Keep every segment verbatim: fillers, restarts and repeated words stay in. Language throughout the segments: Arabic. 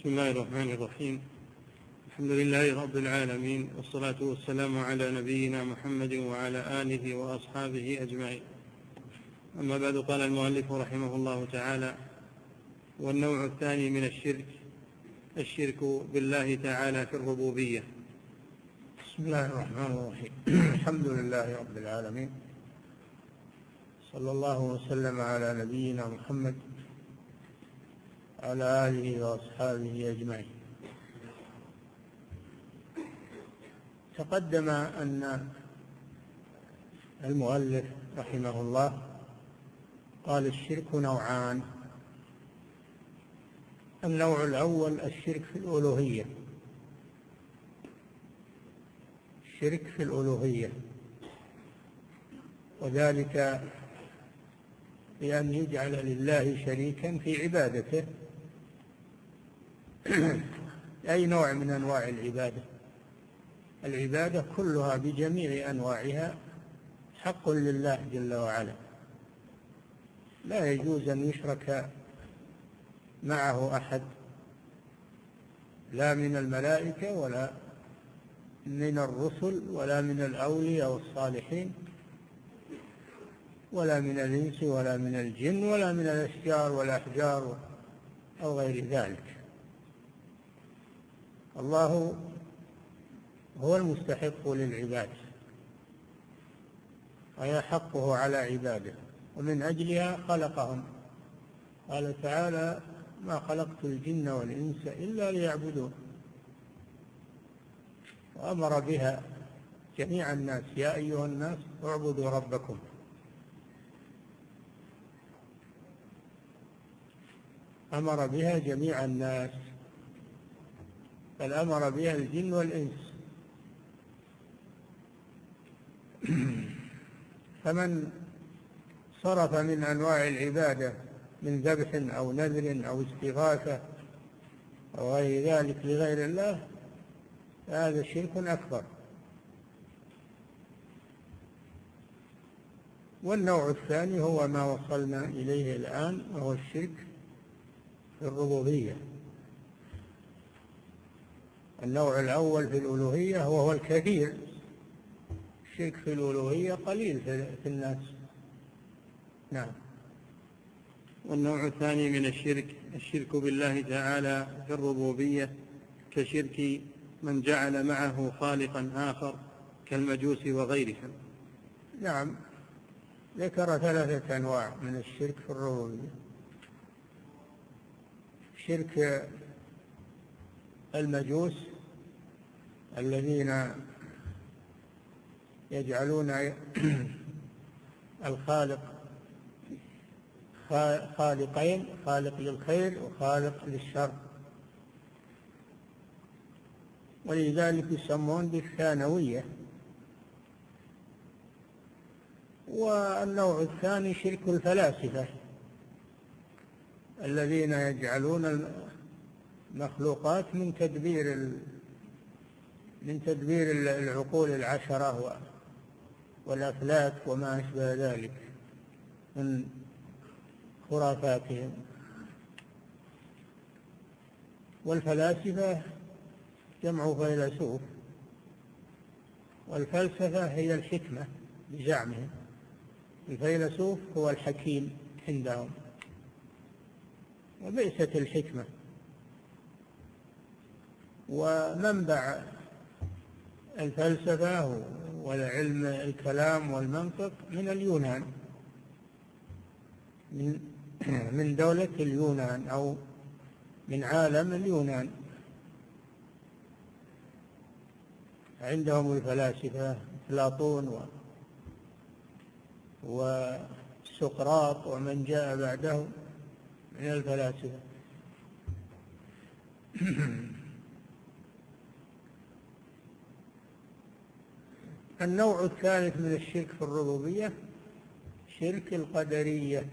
بسم الله الرحمن الرحيم. الحمد لله رب العالمين، والصلاة والسلام على نبينا محمد وعلى آله وأصحابه أجمعين. أما بعد، قال المؤلف رحمه الله تعالى: والنوع الثاني من الشرك الشرك بالله تعالى في الربوبية. بسم الله الرحمن الرحيم. الحمد لله رب العالمين، صلى الله وسلم على نبينا محمد وعلى آله وأصحابه أجمعين. تقدم أن المؤلف رحمه الله قال الشرك نوعان. النوع الأول الشرك في الألوهية، الشرك في الألوهية، وذلك بأن يجعل لله شريكا في عبادته أي نوع من أنواع العبادة. العبادة كلها بجميع أنواعها حق لله جل وعلا، لا يجوز أن يشرك معه أحد، لا من الملائكة ولا من الرسل ولا من الأولياء والصالحين ولا من الإنس ولا من الجن ولا من الأشجار والأحجار أو غير ذلك. الله هو المستحق للعباد ويحقه على عباده، ومن أجلها خلقهم. قال تعالى: ما خلقت الجن والإنس إلا ليعبدون. وأمر بها جميع الناس: يا أيها الناس اعبدوا ربكم. أمر بها جميع الناس، بل أمر بها الجن والإنس. فمن صرف من أنواع العبادة من ذبح أو نذر أو استغاثة أو غير ذلك لغير الله فهذا شرك أكبر. والنوع الثاني هو ما وصلنا إليه الآن، وهو الشرك في الربوبية. النوع الأول في الألوهية وهو الكثير، الشرك في الألوهية قليل في الناس. نعم. والنوع الثاني من الشرك الشرك بالله تعالى في الربوبية، كشرك من جعل معه خالقا آخر كالمجوس وغيرهم. نعم، ذكر ثلاثة أنواع من الشرك في الربوبية: شرك المجوس الذين يجعلون الخالق خالقين، خالق للخير وخالق للشر، ولذلك يسمون بالثانوية. والنوع الثاني شرك الفلاسفة الذين يجعلون المخلوقات من تدبير من تدبير العقول العشرة والأفلاك وما أشبه ذلك من خرافاتهم. والفلاسفة جمع فيلسوف، والفلسفة هي الحكمة بزعمهم. الفيلسوف هو الحكيم عندهم، وبئست الحكمة. ومنبع الفلسفة والعلم الكلام والمنطق من اليونان، من من دولة اليونان أو من عالم اليونان. عندهم الفلاسفة أفلاطون وسقراط ومن جاء بعده من الفلاسفة. النوع الثالث من الشرك في الربوبية شرك القدرية،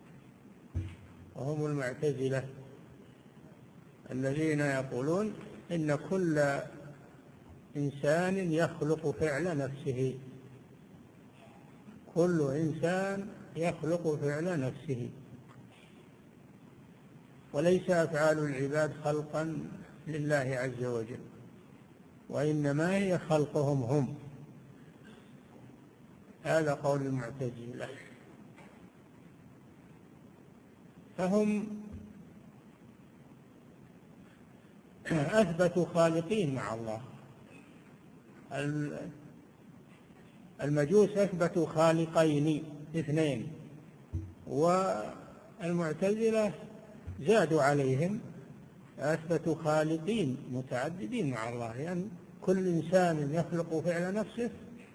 وهم المعتزلة الذين يقولون إن كل إنسان يخلق فعل نفسه، كل إنسان يخلق فعل نفسه. وليس أفعال العباد خلقا لله عز وجل، وإنما هي خلقهم هم. هذا قول المعتزلة. فهم أثبتوا خالقين مع الله. المجوس أثبتوا خالقين اثنين، والمعتزلة زادوا عليهم أثبتوا خالقين متعددين مع الله، لأن يعني كل إنسان يخلق فعل نفسه،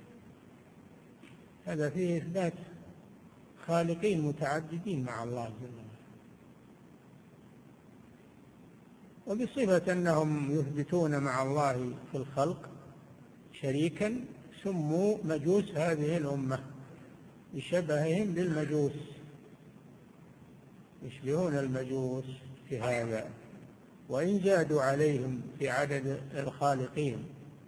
هذا فيه إثبات خالقين متعددين مع الله جل وعلا. وبصفة أنهم يثبتون مع الله في الخلق شريكا سموا مجوس هذه الأمة بشبههم للمجوس، يشبهون المجوس في هذا، وإن زادوا عليهم في عدد الخالقين.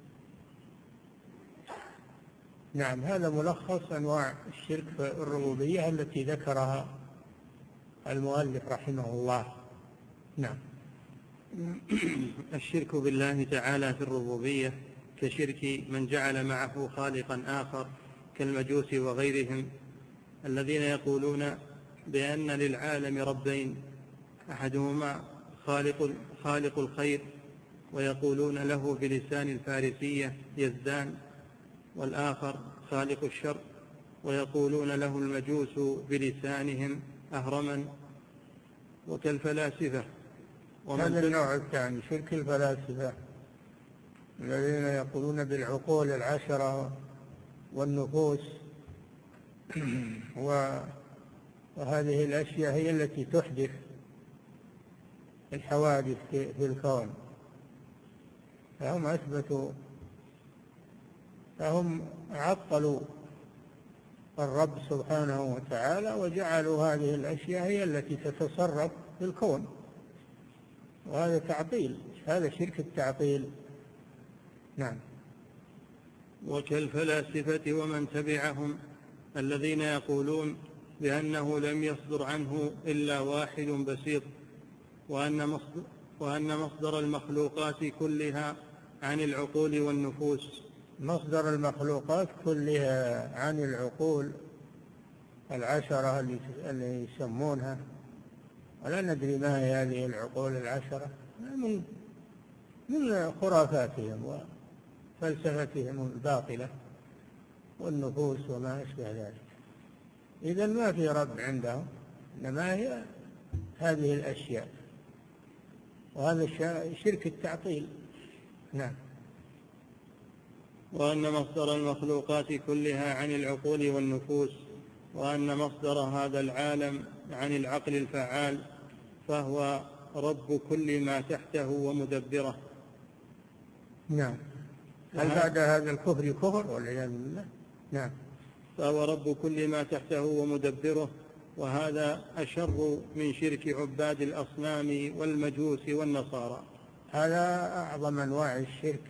نعم، هذا ملخص أنواع الشرك في الربوبية التي ذكرها المؤلف رحمه الله. نعم. الشرك بالله تعالى في الربوبية كشرك من جعل معه خالقا آخر كالمجوس وغيرهم الذين يقولون بأن للعالم ربين، أحدهما خالق, خالق الخير ويقولون له بلسان الفارسية يزدان، والآخر خالق الشر ويقولون له المجوس بلسانهم أهرما، وكالفلاسفة. هذا النوع الثاني شرك الفلاسفة الذين يقولون بالعقول العشرة والنفوس وهذه الأشياء هي التي تحدث الحوادث في الكون. فهم أثبتوا فهم عطلوا الرب سبحانه وتعالى وجعلوا هذه الأشياء هي التي تتصرف في الكون، وهذا تعطيل، هذا شرك التعطيل. نعم. وكالفلاسفة ومن تبعهم الذين يقولون بأنه لم يصدر عنه إلا واحد بسيط، وأن مصدر, وأن مصدر المخلوقات كلها عن العقول والنفوس. مصدر المخلوقات كلها عن العقول العشرة اللي يسمونها، ولا ندري ما هي هذه العقول العشرة، من من خرافاتهم وفلسفتهم الباطلة والنفوس وما أشبه ذلك. إذن ما في رب عندهم، إنما هي هذه الأشياء، وهذا شرك التعطيل. نعم. وأن مصدر المخلوقات كلها عن العقول والنفوس، وأن مصدر هذا العالم عن العقل الفعال، فهو رب كل ما تحته ومدبره. نعم. هل بعد هذا الكفر كفر والعياذ بالله؟ نعم. فهو رب كل ما تحته ومدبره، وهذا أشر من شرك عباد الأصنام والمجوس والنصارى. هذا أعظم أنواع الشرك،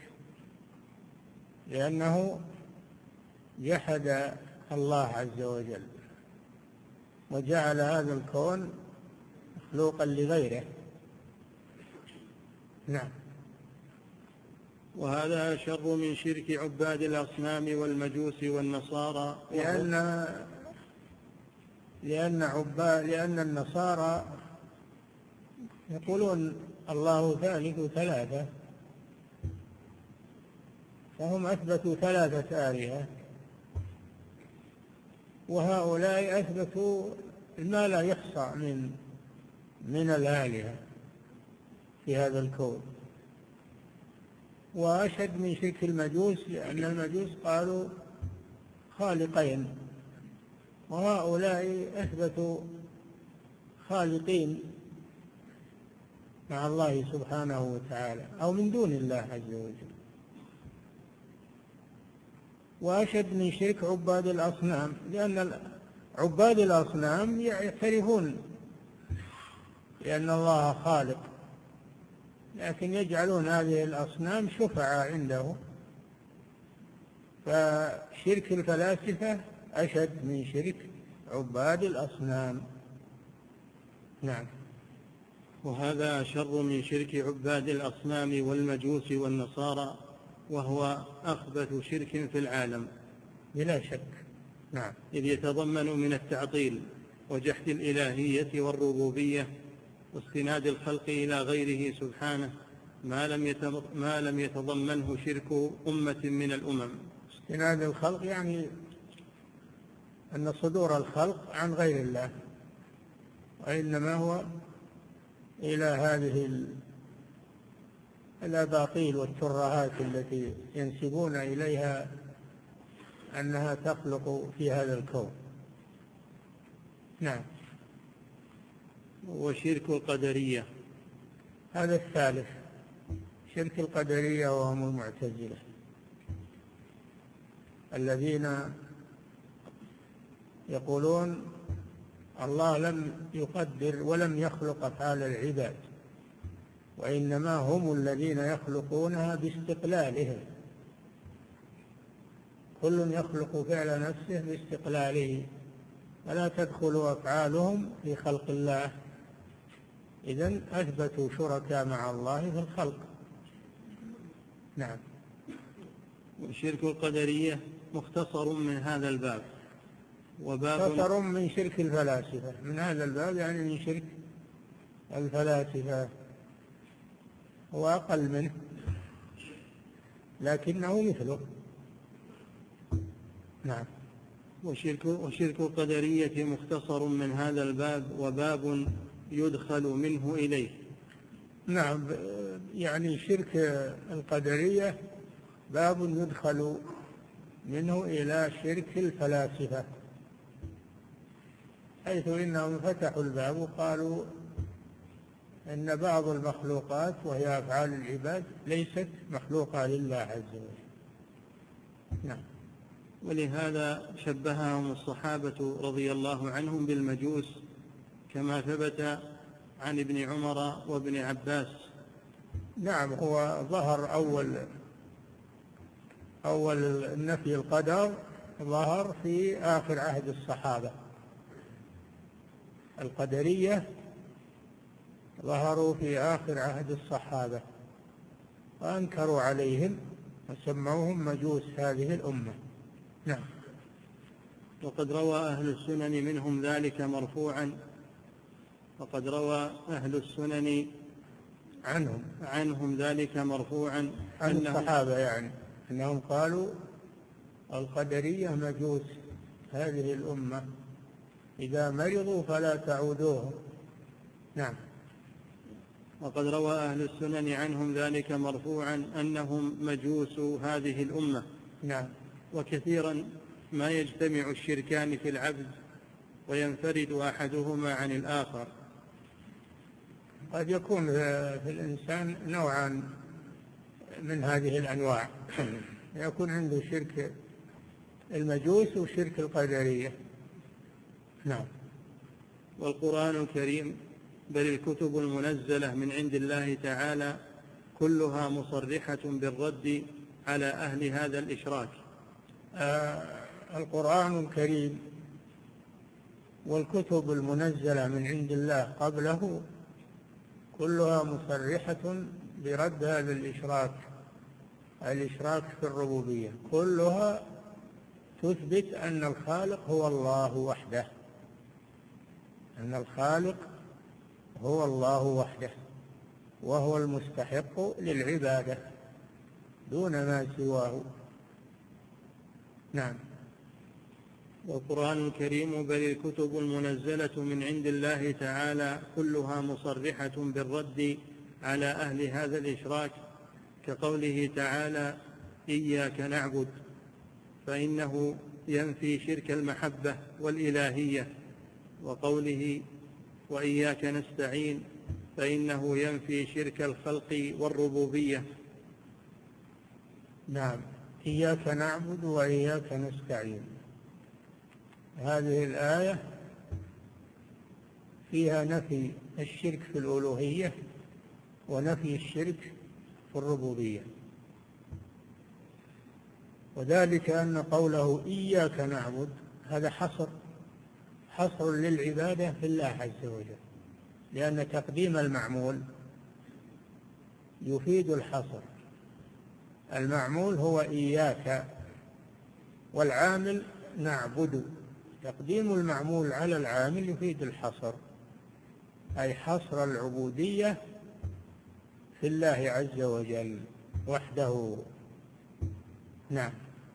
لأنه جحد الله عز وجل وجعل هذا الكون مخلوقا لغيره. نعم. وهذا شر من شرك عباد الأصنام والمجوس والنصارى، لأن لأن عباد لأن النصارى يقولون الله ثالث ثلاثة، فهم أثبتوا ثلاثة آلهة، وهؤلاء أثبتوا ما لا يحصى من من الآلهة في هذا الكون. وأشد من شرك المجوس، لأن المجوس قالوا خالقين، وهؤلاء أثبتوا خالقين مع الله سبحانه وتعالى أو من دون الله عز وجل. وأشد من شرك عباد الأصنام، لأن عباد الأصنام يعترفون بأن الله خالق، لكن يجعلون هذه الأصنام شفعاء عنده. فشرك الفلاسفة أشد من شرك عباد الأصنام. نعم. وهذا شر من شرك عباد الأصنام والمجوس والنصارى، وهو أخبث شرك في العالم بلا شك. نعم. إذ يتضمن من التعطيل وجحد الإلهية والربوبية واستناد الخلق إلى غيره سبحانه ما لم يتضمنه شرك أمة من الأمم. استناد الخلق يعني أن صدور الخلق عن غير الله، وإنما هو إلى هذه الأباطيل والترهات التي ينسبون إليها أنها تخلق في هذا الكون. نعم. وشرك القدرية هذا الثالث، شرك القدرية وهم المعتزلة الذين يقولون الله لم يقدر ولم يخلق أفعال العباد، وإنما هم الذين يخلقونها باستقلالهم، كل يخلق فعل نفسه باستقلاله، فلا تدخل أفعالهم في خلق الله. إذن أثبتوا شركاء مع الله في الخلق. نعم. وشرك القدرية مختصر من هذا الباب، وباب مختصر من شرك الفلاسفة، من هذا الباب يعني من شرك الفلاسفة، هو أقل منه لكنه مثله. نعم. وشرك, وشرك القدرية مختصر من هذا الباب، وباب يدخل منه إليه. نعم، يعني شرك القدرية باب يدخل منه إلى شرك الفلاسفة، حيث إنهم فتحوا الباب وقالوا إن بعض المخلوقات وهي أفعال العباد ليست مخلوقة لله عز وجل. نعم. ولهذا شبههم الصحابة رضي الله عنهم بالمجوس، كما ثبت عن ابن عمر وابن عباس. نعم، هو ظهر أول أول نفي القدر ظهر في آخر عهد الصحابة، القدرية ظهروا في آخر عهد الصحابة وأنكروا عليهم وسموهم مجوس هذه الأمة. نعم. وقد روى أهل السنن منهم ذلك مرفوعا، وقد روى أهل السنن عنهم عنهم ذلك مرفوعا عن الصحابة، يعني أنهم قالوا القدرية مجوس هذه الأمة، إذا مرضوا فلا تعودوهم. نعم. وقد روى أهل السنن عنهم ذلك مرفوعا أنهم مجوس هذه الأمة. نعم. وكثيرا ما يجتمع الشركان في العبد وينفرد أحدهما عن الآخر. قد يكون في الإنسان نوعا من هذه الأنواع، يكون عنده شرك المجوس وشرك القدرية. نعم. والقرآن الكريم بل الكتب المنزلة من عند الله تعالى كلها مصرحة بالرد على أهل هذا الإشراك. آه القرآن الكريم والكتب المنزلة من عند الله قبله كلها مصرحة برد هذا الإشراك، الإشراك في الربوبية، كلها تثبت أن الخالق هو الله وحده، أن الخالق هو الله وحده، وهو المستحق للعبادة دون ما سواه. نعم. والقرآن الكريم بل الكتب المنزلة من عند الله تعالى كلها مصرحة بالرد على أهل هذا الإشراك، كقوله تعالى إياك نعبد، فإنه ينفي شرك المحبة والإلهية، وقوله وإياك نستعين، فإنه ينفي شرك الخلق والربوبية. نعم. إياك نعبد وإياك نستعين، هذه الآية فيها نفي الشرك في الألوهية ونفي الشرك في الربوبية، وذلك أن قوله إياك نعبد هذا حصر حصر للعبادة في الله عز وجل، لأن تقديم المعمول يفيد الحصر. المعمول هو إياك، والعامل نعبد. تقديم المعمول على العامل يفيد الحصر، أي حصر العبودية في الله عز وجل وحده. نعم.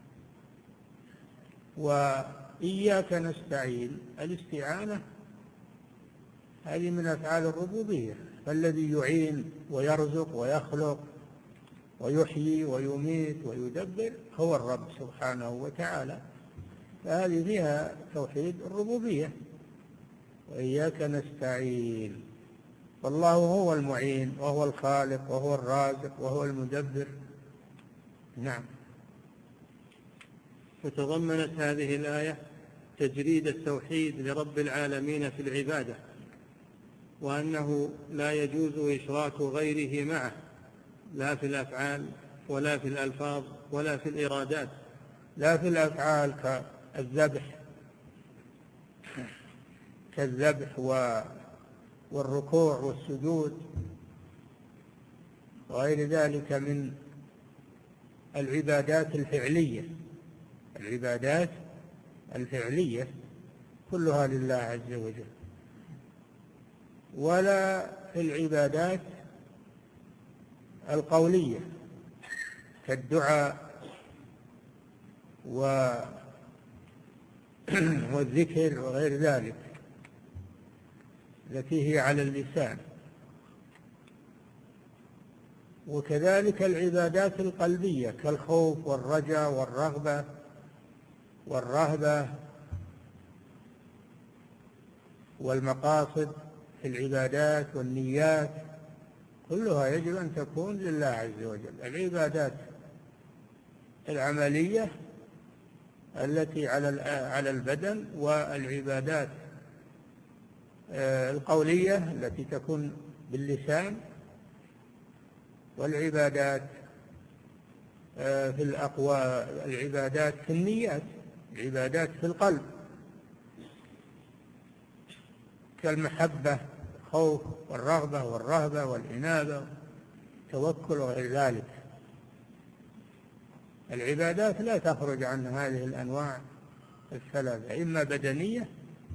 وإياك نستعين، الاستعانة هذه من أفعال الربوبية، فالذي يعين ويرزق ويخلق ويحيي ويميت ويدبر هو الرب سبحانه وتعالى، فهذه فيها توحيد الربوبية. وإياك نستعين، والله هو المعين وهو الخالق وهو الرازق وهو المدبر. نعم. فتضمنت هذه الآية تجريد التوحيد لرب العالمين في العبادة، وأنه لا يجوز إشراك غيره معه، لا في الأفعال ولا في الألفاظ ولا في الإرادات. لا في الأفعال كالذبح كالذبح والركوع والسجود وغير ذلك من العبادات الفعلية. العبادات الفعلية كلها لله عز وجل. ولا في العبادات القولية كالدعاء والذكر وغير ذلك التي هي على اللسان. وكذلك العبادات القلبية كالخوف والرجاء والرغبة والرهبة والمقاصد في العبادات والنيات، كلها يجب أن تكون لله عز وجل. العبادات العملية التي على البدن، والعبادات القولية التي تكون باللسان، والعبادات في الأقوال، العبادات في النيات، العبادات في القلب كالمحبة، الخوف والرغبة والرهبة والإنابة، التوكل وغير ذلك. العبادات لا تخرج عن هذه الأنواع الثلاثة، إما بدنية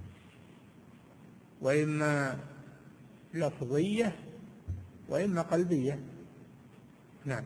وإما لفظية وإما قلبية. نعم.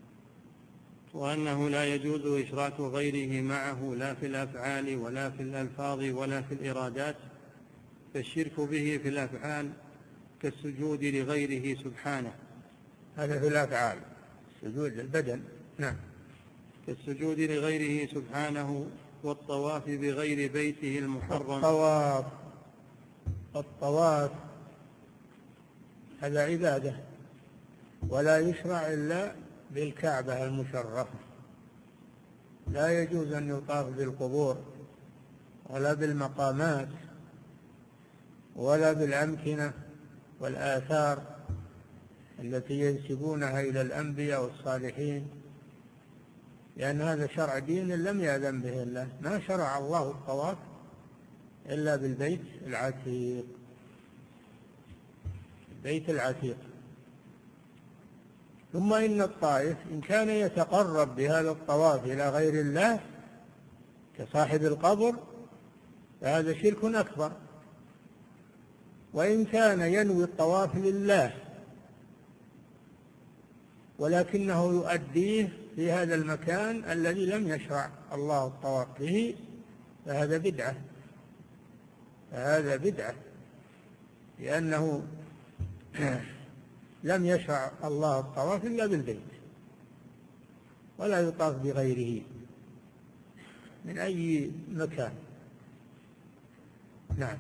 وأنه لا يجوز إشراك غيره معه، لا في الأفعال ولا في الألفاظ ولا في الإرادات. فالشرك به في الأفعال كالسجود لغيره سبحانه. هذا في الأفعال، سجود البدن. نعم. كالسجود لغيره سبحانه، والطواف بغير بيته المحرم. الطواف الطواف هذا عبادة، ولا يشرع إلا بالكعبة المشرفة. لا يجوز أن يطاف بالقبور ولا بالمقامات ولا بالأمكنة والآثار التي ينسبونها إلى الأنبياء والصالحين، لأن هذا شرع دين لم يأذن به الله. ما شرع الله الطواف إلا بالبيت العتيق، البيت العتيق. ثم إن الطائف إن كان يتقرب بهذا الطواف إلى غير الله كصاحب القبر فهذا شرك أكبر. وإن كان ينوي الطواف لله ولكنه يؤديه في هذا المكان الذي لم يشرع الله الطواف به فهذا بدعة، فهذا بدعة لأنه لم يشرع الله الطواف إلا بالبيت، ولا يطاف بغيره من أي مكان. نعم.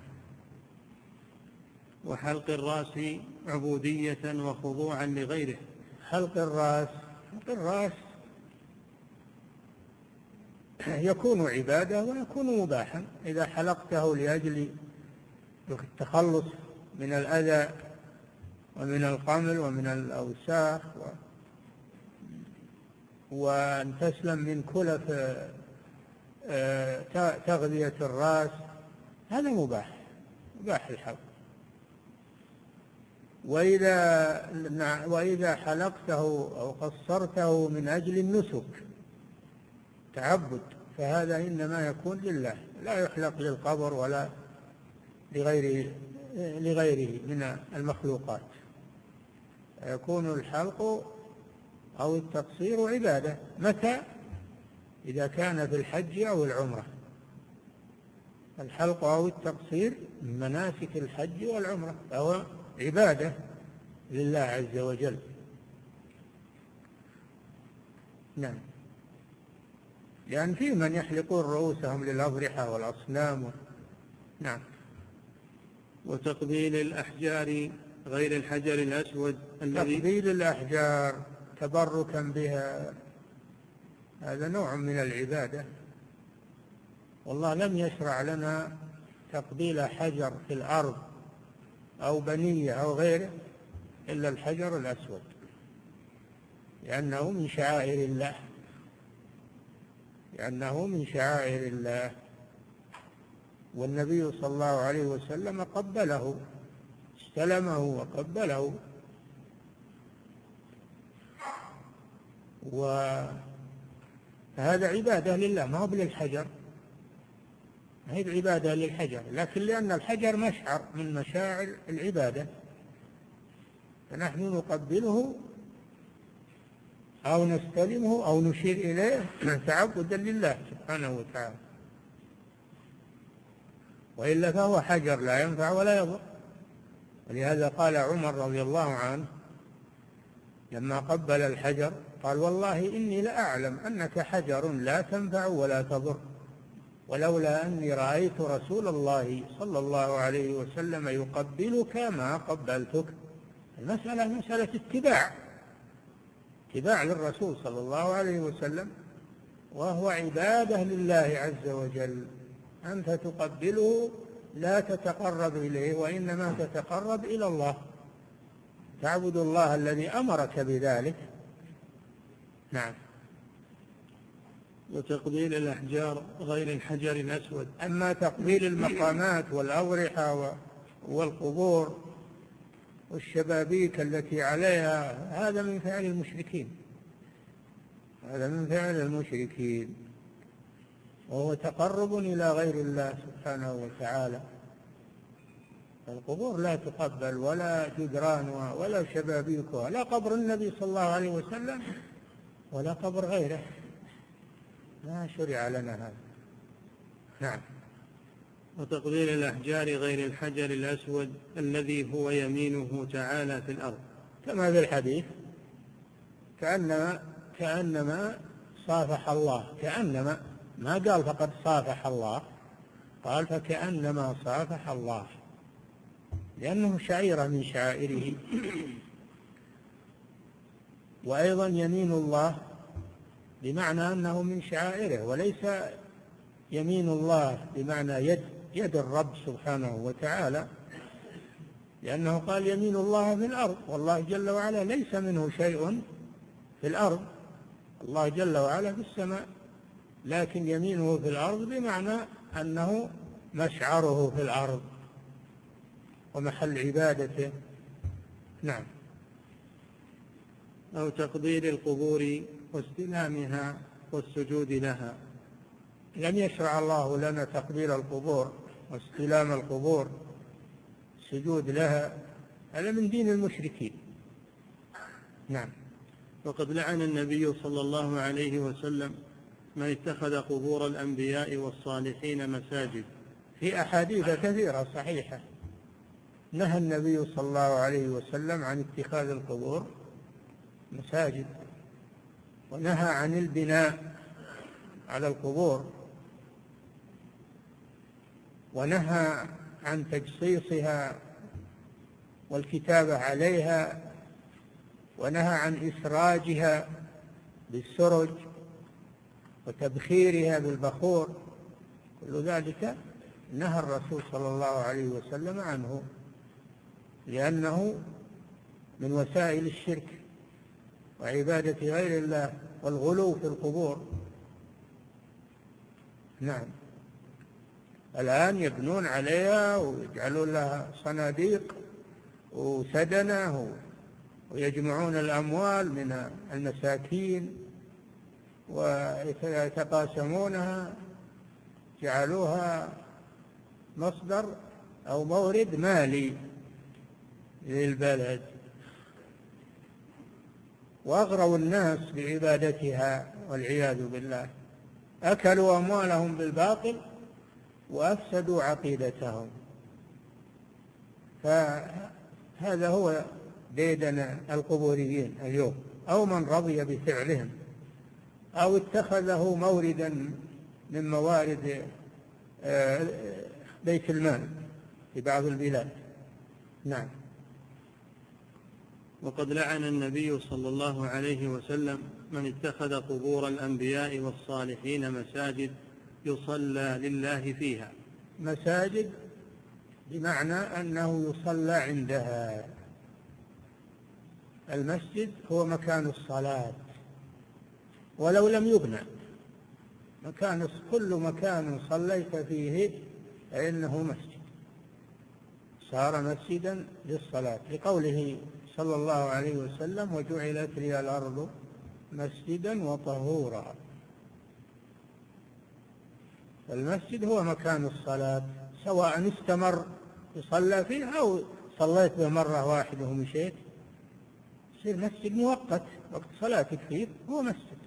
وحلق الرأس عبودية وخضوعا لغيره. حلق الرأس حلق الرأس يكون عبادة ويكون مباحا. إذا حلقته لأجل التخلص من الأذى ومن القمل ومن الأوساخ و... وأن تسلم من كلف تغذية الرأس، هذا مباح، مباح الحلق. وإذا وإذا حلقته أو قصرته من أجل النسك تعبد فهذا إنما يكون لله، لا يحلق للقبر ولا لغيره لغيره من المخلوقات. يكون الحلق أو التقصير عبادة. متى؟ إذا كان في الحج أو العمرة. الحلق أو التقصير من مناسك الحج والعمرة فهو عبادة لله عز وجل. نعم. لأن في من يحلقون رؤوسهم للأضرحة والأصنام. نعم. وتقبيل الأحجار غير الحجر الأسود الذي تقبيل الأحجار تبركا بها هذا نوع من العبادة، والله لم يشرع لنا تقبيل حجر في الأرض أو بنية أو غيره إلا الحجر الأسود، لأنه من شعائر الله لأنه من شعائر الله والنبي صلى الله عليه وسلم قبله، استلمه وقبله، وهذا عبادة لله ما هو للحجر، هي عبادة للحجر، لكن لأن الحجر مشعر من مشاعر العبادة فنحن نقبله أو نستلمه أو نشير إليه تعبدا لله سبحانه وتعالى، وإلا فهو حجر لا ينفع ولا يضر. ولهذا قال عمر رضي الله عنه لما قبل الحجر قال: والله إني لأعلم أنك حجر لا تنفع ولا تضر، ولولا أني رأيت رسول الله صلى الله عليه وسلم يقبلك ما قبلتك. المسألة مسألة اتباع اتباع للرسول صلى الله عليه وسلم، وهو عبادة لله عز وجل. أنت تقبله لا تتقرب إليه وإنما تتقرب إلى الله، تعبد الله الذي أمرك بذلك. نعم. وتقبيل الأحجار غير الحجر الأسود. أما تقبيل المقامات والأضرحة والقبور والشبابيك التي عليها هذا من فعل المشركين هذا من فعل المشركين وهو تقرب إلى غير الله سبحانه وتعالى. القبور لا تقبل ولا جدرانها ولا شبابيكها، لا قبر النبي صلى الله عليه وسلم ولا قبر غيره، ما شرع لنا هذا. نعم. وتقبيل الأحجار غير الحجر الأسود الذي هو يمينه تعالى في الأرض، كما في الحديث كأنما كأنما صافح الله، كأنما ما قال فقد صافح الله، قال فكأنما صافح الله، لأنه شعيرة من شعائره. وأيضا يمين الله بمعنى أنه من شعائره، وليس يمين الله بمعنى يد يد الرب سبحانه وتعالى، لأنه قال يمين الله في الأرض، والله جل وعلا ليس منه شيء في الأرض، الله جل وعلا في السماء، لكن يمينه في الأرض بمعنى أنه مشعره في الأرض ومحل عبادته. نعم. أو تقبيل القبور واستلامها والسجود لها. لم يشرع الله لنا تقبيل القبور واستلام القبور السجود لها، هذا من دين المشركين. نعم. وقد لعن النبي صلى الله عليه وسلم من اتخذ قبور الأنبياء والصالحين مساجد، في أحاديث كثيرة صحيحة نهى النبي صلى الله عليه وسلم عن اتخاذ القبور مساجد، ونهى عن البناء على القبور، ونهى عن تجصيصها والكتابة عليها، ونهى عن إسراجها بالسرج وتبخيرها بالبخور، كل ذلك نهى الرسول صلى الله عليه وسلم عنه، لأنه من وسائل الشرك وعبادة غير الله والغلو في القبور. نعم. الآن يبنون عليها ويجعلون لها صناديق وسدنة ويجمعون الأموال من المساكين ويتقاسمونها، جعلوها مصدر أو مورد مالي للبلد، وأغروا الناس بعبادتها والعياذ بالله، أكلوا أموالهم بالباطل وأفسدوا عقيدتهم. فهذا هو ديدن القبوريين اليوم، أو من رضي بفعلهم أو اتخذه موردا من موارد بيت المال في بعض البلاد. نعم. وقد لعن النبي صلى الله عليه وسلم من اتخذ قبور الأنبياء والصالحين مساجد يصلى لله فيها. مساجد بمعنى أنه يصلى عندها. المسجد هو مكان الصلاة ولو لم يبنى، مكان كل مكان صليت فيه فإنه مسجد، صار مسجدا للصلاة، لقوله صلى الله عليه وسلم: وجعلت لي الأرض مسجدا وطهورا. المسجد هو مكان الصلاة، سواء استمر يصلى فيه أو صليت به مرة واحدة ومشيت، يصير مسجد مؤقت، وقت صلاتك فيه هو مسجد.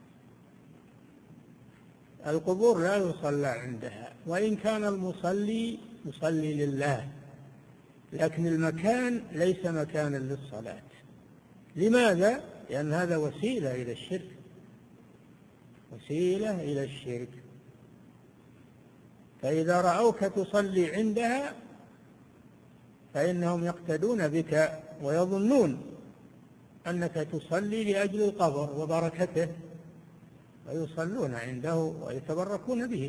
القبور لا يصلى عندها، وإن كان المصلي يصلي لله، لكن المكان ليس مكانا للصلاة. لماذا؟ لأن هذا وسيلة إلى الشرك، وسيلة إلى الشرك. فإذا رأوك تصلي عندها فإنهم يقتدون بك ويظنون أنك تصلي لأجل القبر وبركته، ويصلون عنده ويتبركون به.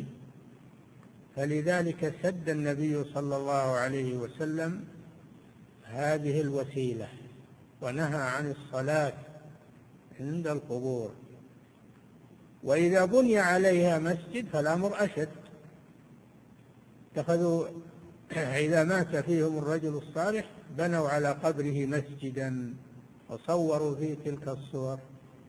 فلذلك سد النبي صلى الله عليه وسلم هذه الوسيلة ونهى عن الصلاة عند القبور. وإذا بني عليها مسجد فالأمر أشد. اتخذوا إذا مات فيهم الرجل الصالح بنوا على قبره مسجدا وصوروا فيه تلك الصور.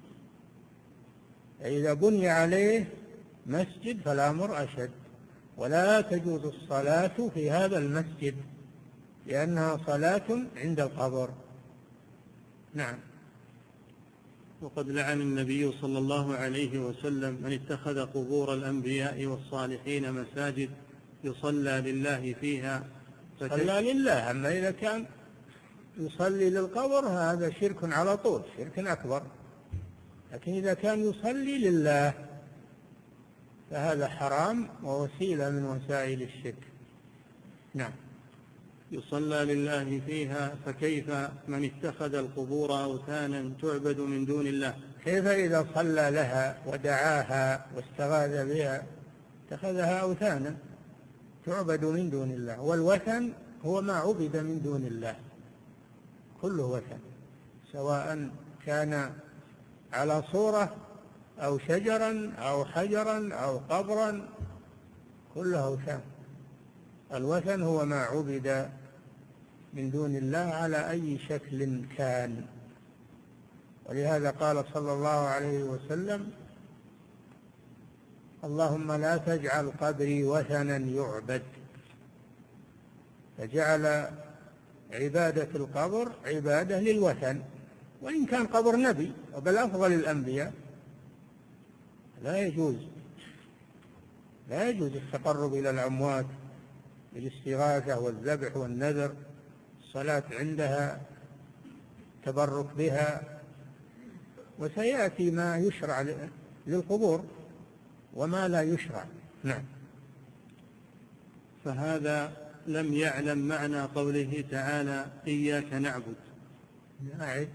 إذا بني عليه مسجد فالأمر أشد، ولا تجوز الصلاة في هذا المسجد لأنها صلاة عند القبر. نعم. وقد لعن النبي صلى الله عليه وسلم من اتخذ قبور الأنبياء والصالحين مساجد يصلى لله فيها. صلى لله، أما إذا كان يصلي للقبر هذا شرك على طول، شرك أكبر. لكن إذا كان يصلي لله فهذا حرام ووسيلة من وسائل الشرك. نعم. يصلى لله فيها، فكيف من اتخذ القبور أوثانا تعبد من دون الله؟ كيف إذا صلى لها ودعاها واستغاث بها اتخذها أوثانا تعبد من دون الله. والوثن هو ما عبد من دون الله، كله وثن، سواء كان على صورة أو شجرا أو حجرا أو قبرا، كله أوثان. الوثن هو ما عبد من دون الله على أي شكل كان. ولهذا قال صلى الله عليه وسلم: اللهم لا تجعل قبري وثنا يعبد. فجعل عبادة القبر عبادة للوثن، وإن كان قبر نبي وبل أفضل الأنبياء لا يجوز لا يجوز التقرب إلى الأموات بالاستغاثة والذبح والنذر، الصلاة عندها، تبرك بها. وسيأتي ما يشرع للقبور وما لا يشرع. نعم. فهذا لم يعلم معنى قوله تعالى: إياك نعبد. نعم.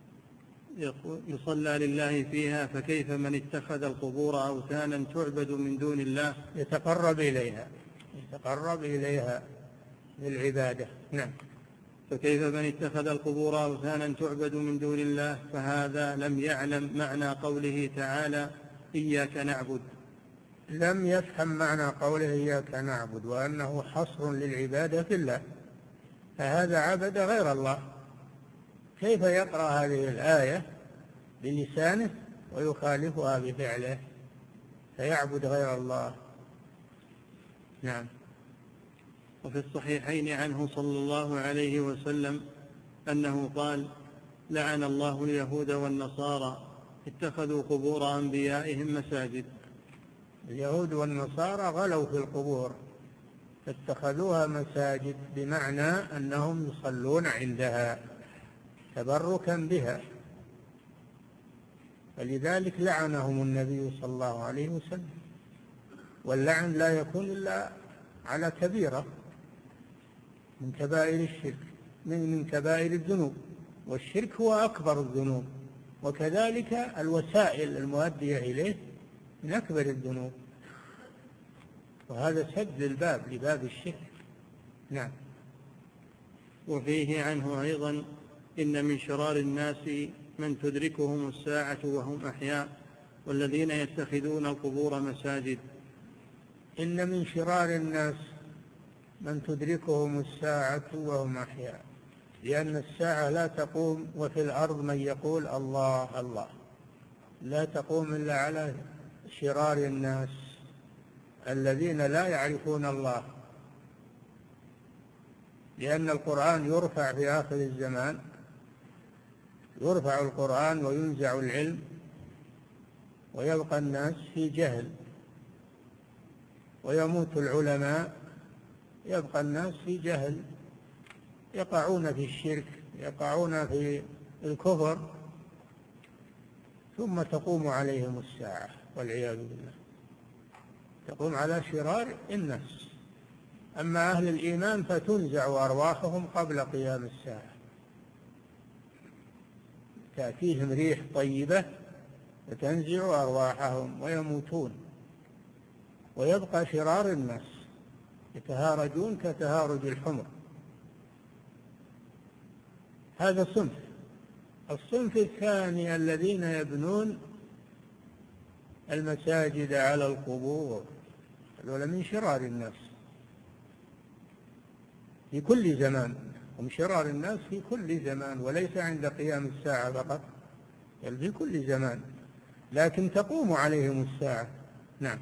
يصلى لله فيها، فكيف من اتخذ القبور أوثانا تعبد من دون الله؟ يتقرب إليها يتقرب إليها للعبادة. نعم. فكيف من اتخذ القبور أوثانا تعبد من دون الله؟ فهذا لم يعلم معنى قوله تعالى: إياك نعبد. لم يفهم معنى قوله إياك نعبد، وأنه حصر للعبادة في الله. فهذا عبد غير الله. كيف يقرأ هذه الآية بلسانه ويخالفها بفعله فيعبد غير الله؟ نعم. وفي الصحيحين عنه صلى الله عليه وسلم أنه قال: لعن الله اليهود والنصارى اتخذوا قبور أنبيائهم مساجد. اليهود والنصارى غلوا في القبور فاتخذوها مساجد، بمعنى أنهم يصلون عندها تبركا بها، فلذلك لعنهم النبي صلى الله عليه وسلم. واللعن لا يكون إلا على كبيرة من كبائر الشرك، من من كبائر الذنوب، والشرك هو أكبر الذنوب، وكذلك الوسائل المؤدية إليه من أكبر الذنوب، وهذا سد الباب لباب الشرك. نعم. وفيه عنه أيضا: إن من شرار الناس من تدركهم الساعة وهم أحياء والذين يتخذون القبور مساجد. إن من شرار الناس من تدركهم الساعة وهم أحياء، لأن الساعة لا تقوم وفي الأرض من يقول الله الله، لا تقوم إلا على شرار الناس الذين لا يعرفون الله، لأن القرآن يرفع في آخر الزمان، يرفع القرآن وينزع العلم ويبقى الناس في جهل، ويموت العلماء يبقى الناس في جهل، يقعون في الشرك، يقعون في الكفر، ثم تقوم عليهم الساعة والعياذ بالله، تقوم على شرار الناس. أما أهل الإيمان فتنزع أرواحهم قبل قيام الساعة، تأتيهم ريح طيبة فتنزع أرواحهم ويموتون، ويبقى شرار الناس يتهارجون كتهارج الحمر. هذا صنف. الصنف الثاني الذين يبنون المساجد على القبور، هذول من شرار الناس في كل زمان، هم شرار الناس في كل زمان، وليس عند قيام الساعة فقط، بل في كل زمان، لكن تقوم عليهم الساعة. نعم.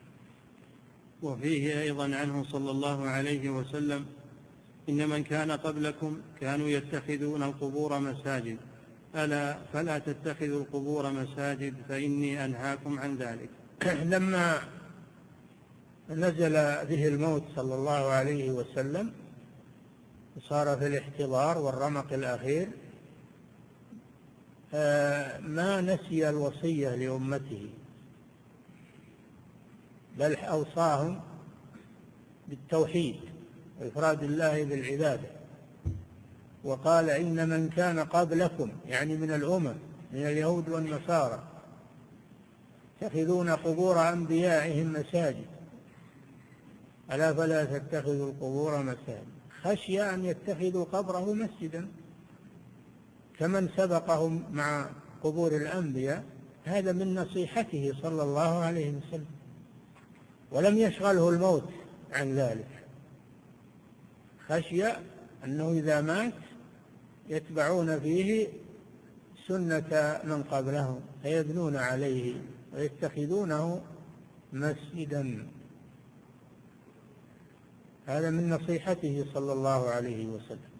وفيه أيضا عنه صلى الله عليه وسلم: إن من كان قبلكم كانوا يتخذون القبور مساجد، ألا فلا تتخذوا القبور مساجد فإني أنهاكم عن ذلك. لما نزل به الموت صلى الله عليه وسلم صار في الاحتضار والرمق الأخير، ما نسي الوصية لأمته، بل أوصاهم بالتوحيد وإفراد الله بالعبادة، وقال: إن من كان قبلكم، يعني من الأمم، من اليهود والنصارى، يتخذون قبور أنبيائهم مساجد، ألا فلا تتخذوا القبور مساجد، خشي أن يتخذوا قبره مسجدا كمن سبقهم مع قبور الأنبياء. هذا من نصيحته صلى الله عليه وسلم، ولم يشغله الموت عن ذلك، خشي أنه إذا مات يتبعون فيه سنة من قبلهم فيبنون عليه ويتخذونه مسجدا. هذا من نصيحته صلى الله عليه وسلم،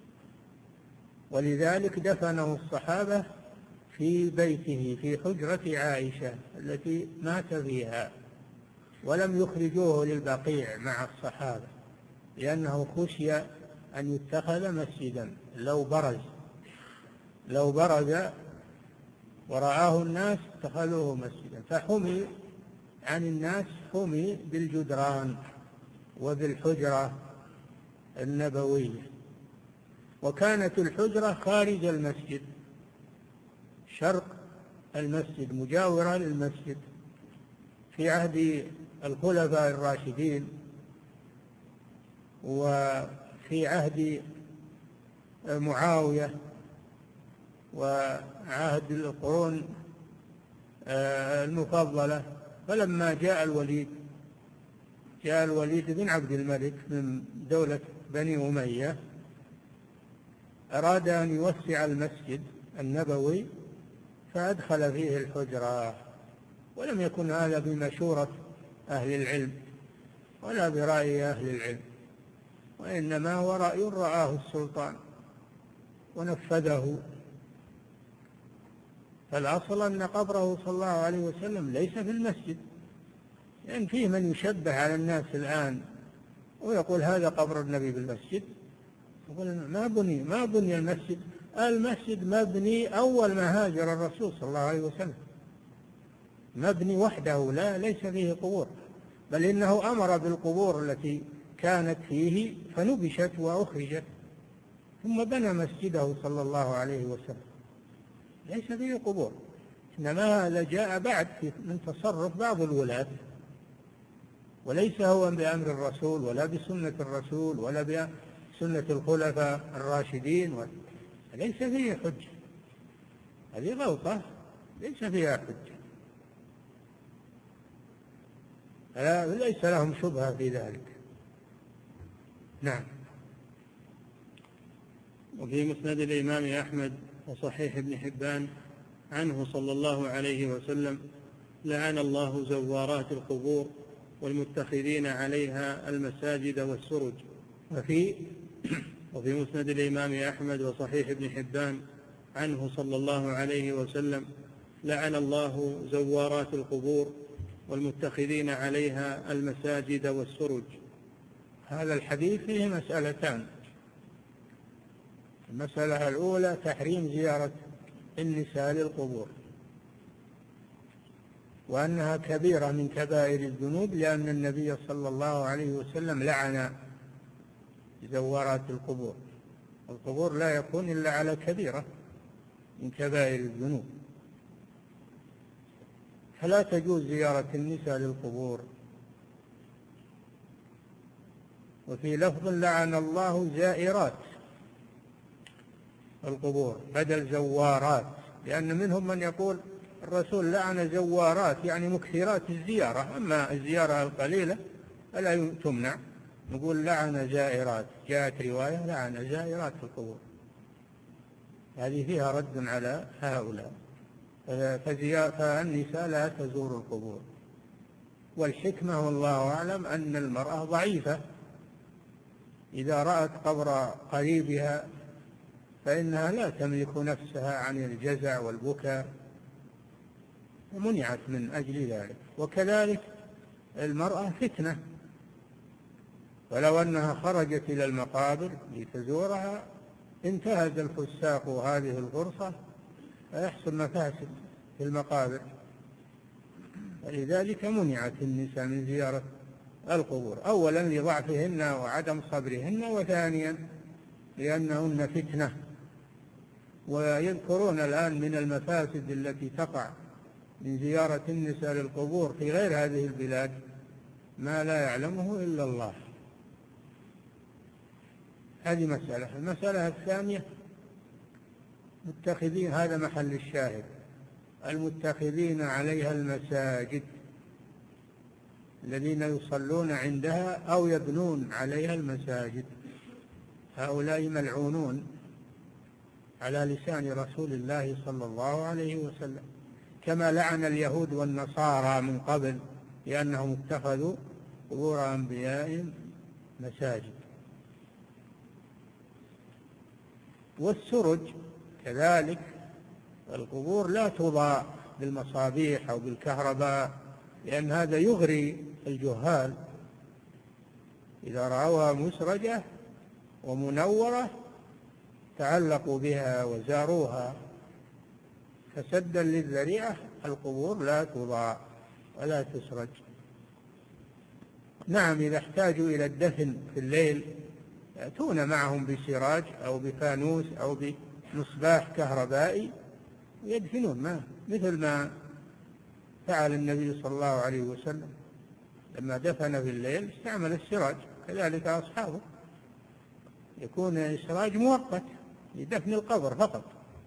ولذلك دفنه الصحابة في بيته في حجرة عائشة التي مات فيها، ولم يخرجوه للبقيع مع الصحابة، لأنه خشي أن يتخذ مسجدا لو برز لو برز ورآه الناس اتخذوه مسجدا، فحمي عن الناس، حمي بالجدران وبالحجرة النبوية. وكانت الحجرة خارج المسجد، شرق المسجد، مجاورة للمسجد، في عهد الخلفاء الراشدين وفي عهد معاوية وعهد القرون المفضلة. فلما جاء الوليد جاء الوليد بن عبد الملك من دولة بني أمية أراد أن يوسع المسجد النبوي فأدخل فيه الحجرة، ولم يكن هذا بمشورة أهل العلم ولا برأي أهل العلم، وإنما هو رأي رآه السلطان ونفذه. فالأصل أن قبره صلى الله عليه وسلم ليس في المسجد، لأن يعني فيه من يشبه على الناس الآن ويقول هذا قبر النبي بالمسجد. يقول ما بني ما بني المسجد، المسجد مبني أول ما هاجر الرسول صلى الله عليه وسلم، مبني وحده لا ليس فيه قبور، بل إنه أمر بالقبور التي كانت فيه فنبشت وأخرجت، ثم بنى مسجده صلى الله عليه وسلم، ليس فيه قبور. إنما هذا جاء بعد من تصرف بعض الولاة، وليس هو بأمر الرسول ولا بسنة الرسول ولا بسنة الخلفاء الراشدين، ليس فيه حجة، هذه غلطة ليس فيها حجة، ليس لهم شبهة في ذلك. نعم. وفي مسند الإمام أحمد وصحيح ابن حبان عنه صلى الله عليه وسلم: لعن الله زوارات القبور والمتخذين عليها المساجد والسرج. وفي وفي مسند الإمام أحمد وصحيح ابن حبان عنه صلى الله عليه وسلم: لعن الله زوارات القبور والمتخذين عليها المساجد والسرج. هذا الحديث فيه مسألتان: المسألة الأولى تحريم زيارة النساء للقبور، وأنها كبيرة من كبائر الذنوب، لأن النبي صلى الله عليه وسلم لعن زوارات القبور. القبور لا يكون إلا على كبيرة من كبائر الذنوب، فلا تجوز زيارة النساء للقبور. وفي لفظ: لعن الله زائرات القبور بدل زوارات، لأن منهم من يقول الرسول لعن زوارات يعني مكثرات الزيارة، أما الزيارة القليلة فلا تمنع. نقول لعن زائرات، جاءت رواية لعن زائرات القبور، هذه فيها رد على هؤلاء. فالنساء لا تزور القبور، والحكمة والله أعلم أن المرأة ضعيفة، إذا رأت قبر قريبها فإنها لا تملك نفسها عن الجزع والبكاء، ومنعت من أجل ذلك. وكذلك المرأة فتنة، ولو أنها خرجت إلى المقابر لتزورها انتهز الفساق هذه الفرصة فيحصل مفاسد في المقابر، فلذلك منعت النساء من زيارة القبور، أولا لضعفهن وعدم صبرهن، وثانيا لأنهن فتنة. ويذكرون الآن من المفاسد التي تقع من زيارة النساء للقبور في غير هذه البلاد ما لا يعلمه إلا الله. هذه مسألة. المسألة الثانية متخذين، هذا محل الشاهد، المتخذين عليها المساجد، الذين يصلون عندها أو يبنون عليها المساجد، هؤلاء ملعونون على لسان رسول الله صلى الله عليه وسلم، كما لعن اليهود والنصارى من قبل لأنهم اتخذوا قبور أنبيائهم مساجد. والسرج كذلك، القبور لا تضاء بالمصابيح أو بالكهرباء، لأن هذا يغري الجهال، إذا رأوها مسرجة ومنورة تعلقوا بها وزاروها، فسدا للذريعة القبور لا تضاء ولا تسرج. نعم، إذا احتاجوا إلى الدفن في الليل يأتون معهم بسراج أو بفانوس أو بمصباح كهربائي ويدفنون معه، مثل ما فعل النبي صلى الله عليه وسلم لما دفن في الليل استعمل السراج، كذلك أصحابه، يكون السراج مؤقت لدفن القبر فقط.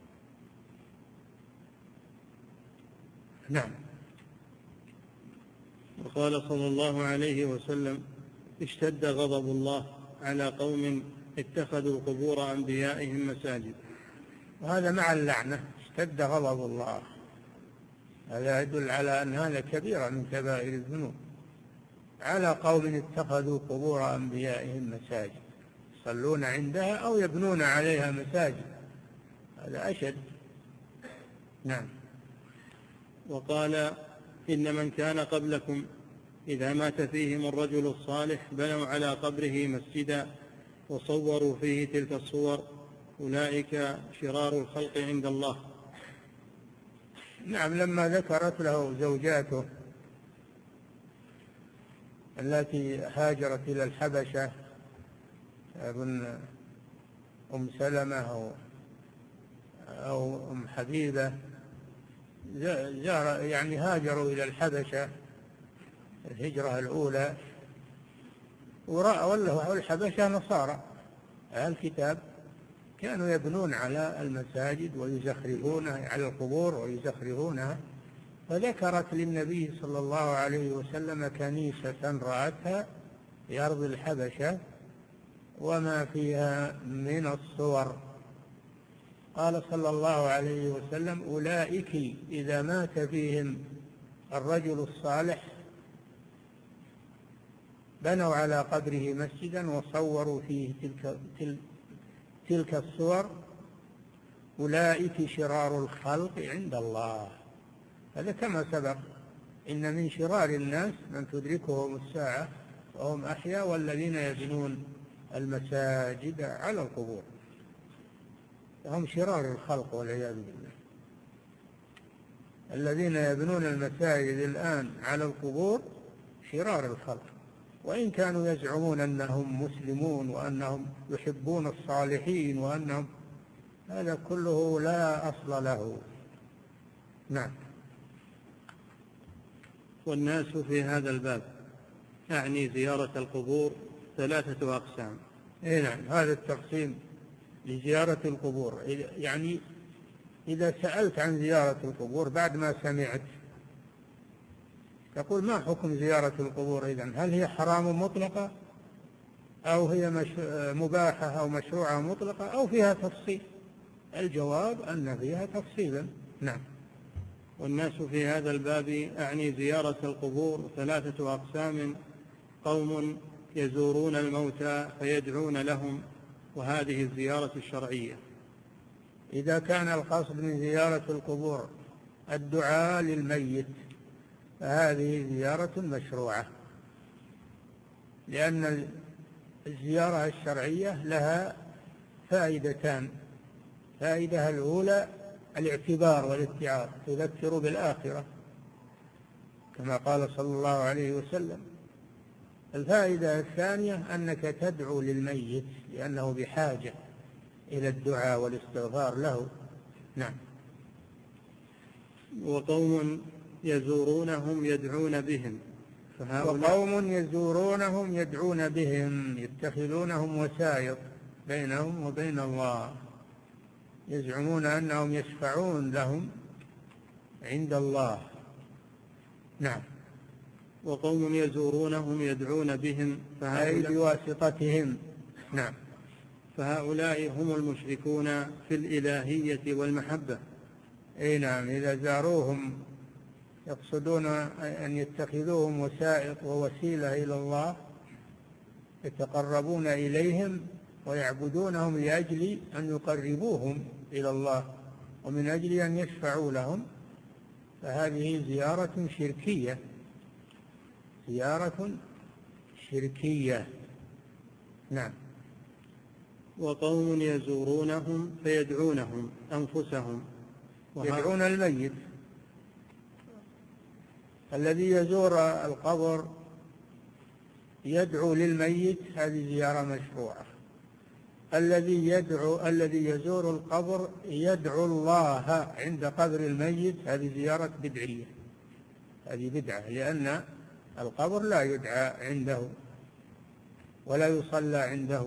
نعم. وقال صلى الله عليه وسلم: اشتد غضب الله على قوم اتخذوا قبور أنبيائهم مساجد. وهذا مع اللعنة اشتد غضب الله. هذا يدل على أن هذا كبيرة من كبائر الذنوب، على قوم اتخذوا قبور أنبيائهم مساجد يصلون عندها أو يبنون عليها مساجد، هذا أشد. نعم. وقال إن من كان قبلكم إذا مات فيهم الرجل الصالح بنوا على قبره مسجدا وصوروا فيه تلك الصور، أولئك شرار الخلق عند الله. نعم. لما ذكرت له زوجاته التي هاجرت إلى الحبشة، أظن أم سلمة أو, أو أم حبيبة، زار يعني هاجروا إلى الحبشة الهجرة الأولى، ورأوا الحبشة نصارى أهل الكتاب كانوا يبنون على المساجد ويزخرفونها على القبور ويزخرفونها، فذكرت للنبي صلى الله عليه وسلم كنيسة رأتها في أرض الحبشة وما فيها من الصور. قال صلى الله عليه وسلم أولئك إذا مات فيهم الرجل الصالح بنوا على قبره مسجدا وصوروا فيه تلك, تلك, تلك الصور، أولئك شرار الخلق عند الله. هذا كما سبق، إن من شرار الناس من تدركهم الساعة وهم أحياء والذين يبنون المساجد على القبور، هم شرار الخلق والعياذ بالله. الذين يبنون المساجد الآن على القبور شرار الخلق، وإن كانوا يزعمون أنهم مسلمون وأنهم يحبون الصالحين وأنهم، هذا كله لا أصل له. نعم. والناس في هذا الباب أعني زيارة القبور ثلاثة أقسام. إيه نعم. هذا التقسيم لزيارة القبور، يعني إذا سألت عن زيارة القبور بعد ما سمعت تقول ما حكم زيارة القبور إذن؟ هل هي حرام مطلقة أو هي مش مباحة أو مشروعة مطلقة أو فيها تفصيل؟ الجواب أن فيها تفصيلا. نعم. والناس في هذا الباب أعني زيارة القبور ثلاثة أقسام: قوم يزورون الموتى فيدعون لهم، وهذه الزيارة الشرعية. إذا كان القصد من زيارة القبور الدعاء للميت فهذه زيارة مشروعة، لأن الزيارة الشرعية لها فائدتان: فائدة الأولى الاعتبار والاتعاظ، تذكر بالآخرة كما قال صلى الله عليه وسلم. الفائدة الثانية أنك تدعو للميت لأنه بحاجة إلى الدعاء والاستغفار له. نعم. وقوم يزورونهم يدعون بهم، وقوم يزورونهم يدعون بهم يتخذونهم وسائط بينهم وبين الله، يزعمون أنهم يشفعون لهم عند الله. نعم. وقوم يزورونهم يدعون بهم أي بواسطتهم. نعم. فهؤلاء هم المشركون في الإلهية والمحبة. أي نعم. إذا زاروهم يقصدون أن يتخذوهم وسائط ووسيلة إلى الله، يتقربون إليهم ويعبدونهم لأجل أن يقربوهم إلى الله ومن أجل أن يشفعوا لهم، فهذه زيارة شركية، زيارة شركية. نعم. وقوم يزورونهم فيدعونهم أنفسهم، يدعون الميت. الذي يزور القبر يدعو للميت، هذه زيارة مشروعة. الذي يدعو الذي يزور القبر يدعو الله عند قبر الميت، هذه زيارة بدعية، هذه بدعة، لأن القبر لا يدعى عنده ولا يصلى عنده.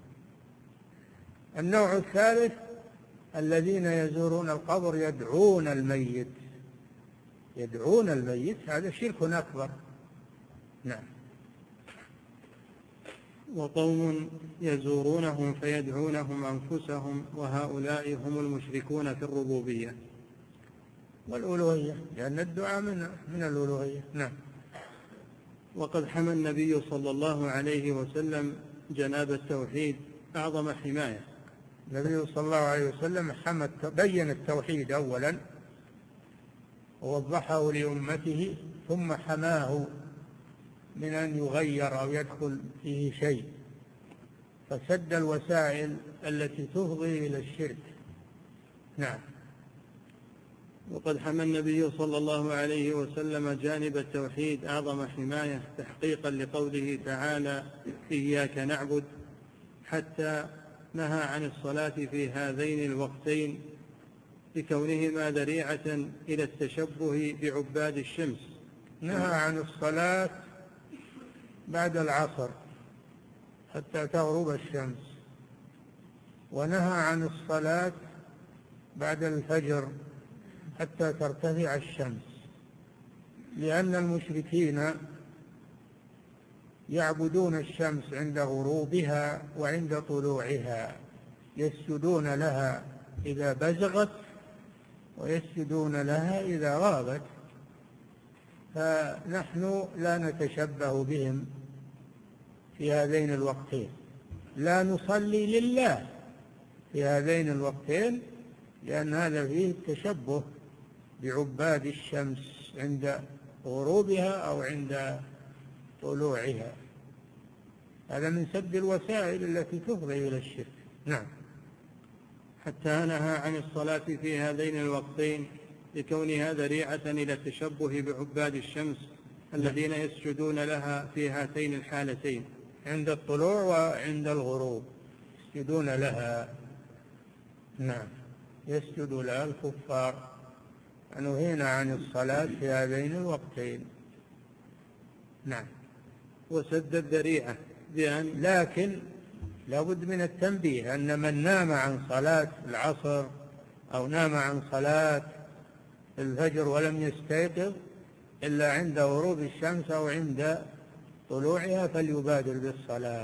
النوع الثالث الذين يزورون القبر يدعون الميت، يدعون الميت، هذا شرك أكبر. نعم. وقوم يزورونهم فيدعونهم أنفسهم وهؤلاء هم المشركون في الربوبية والألوهية، لأن الدعاء من من الألوهية. نعم. وقد حمى النبي صلى الله عليه وسلم جناب التوحيد أعظم حماية. النبي صلى الله عليه وسلم حمى بين التوحيد أولا ووضحه لأمته، ثم حماه من أن يغير أو يدخل فيه شيء، فسد الوسائل التي تفضي إلى الشرك. نعم. وقد حمى النبي صلى الله عليه وسلم جانب التوحيد أعظم حماية تحقيقا لقوله تعالى إياك نعبد، حتى نهى عن الصلاة في هذين الوقتين لكونهما ذريعة إلى التشبه بعباد الشمس. نهى عن الصلاة بعد العصر حتى تغرب الشمس، ونهى عن الصلاة بعد الفجر حتى ترتفع الشمس، لأن المشركين يعبدون الشمس عند غروبها وعند طلوعها، يسجدون لها إذا بزغت ويسجدون لها إذا غابت، فنحن لا نتشبه بهم في هذين الوقتين، لا نصلي لله في هذين الوقتين، لأن هذا فيه التشبه بعباد الشمس عند غروبها أو عند طلوعها. هذا من سد الوسائل التي تفضي إلى الشرك. نعم. حتى نهى عن الصلاة في هذين الوقتين لكونها ذريعة إلى التشبه بعباد الشمس الذين يسجدون لها في هاتين الحالتين، عند الطلوع وعند الغروب يسجدون لها. نعم. يسجد لها الكفار. نهينا عن الصلاة في هذين الوقتين. نعم. وسد الذريعة بأن لكن لابد من التنبيه أن من نام عن صلاة العصر أو نام عن صلاة الفجر ولم يستيقظ إلا عند غروب الشمس أو عند طلوعها فليبادر بالصلاة،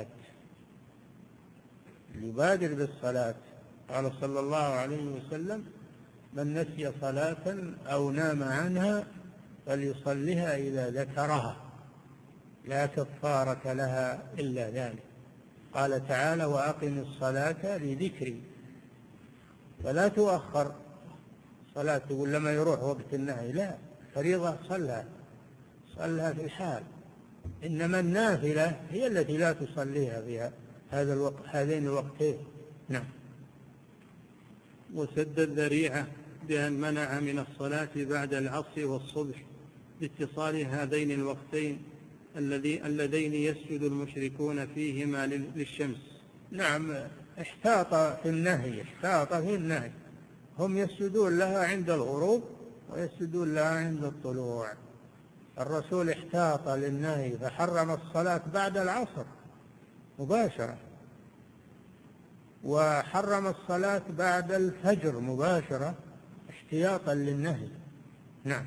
يبادر بالصلاة. قال صلى الله عليه وسلم من نسي صلاة أو نام عنها فليصلها إذا ذكرها لا كفارة لها إلا ذلك. قال تعالى وأقم الصلاة لذكري، فلا تؤخر صلاة تقول لما يروح وقت النهي، لا، فريضة صلها صلها في الحال، إنما النافلة هي التي لا تصليها في هذا الوقت هذين الوقتين. نعم. وسد الذريعة بأن منع من الصلاة بعد العصر والصبح لاتصال هذين الوقتين اللذين يسجد المشركون فيهما للشمس. نعم. احتاط في النهي احتاط في النهي هم يسجدون لها عند الغروب ويسجدون لها عند الطلوع. الرسول احتاط للنهي فحرم الصلاة بعد العصر مباشرة، وحرم الصلاة بعد الفجر مباشرة احتياطا للنهي. نعم.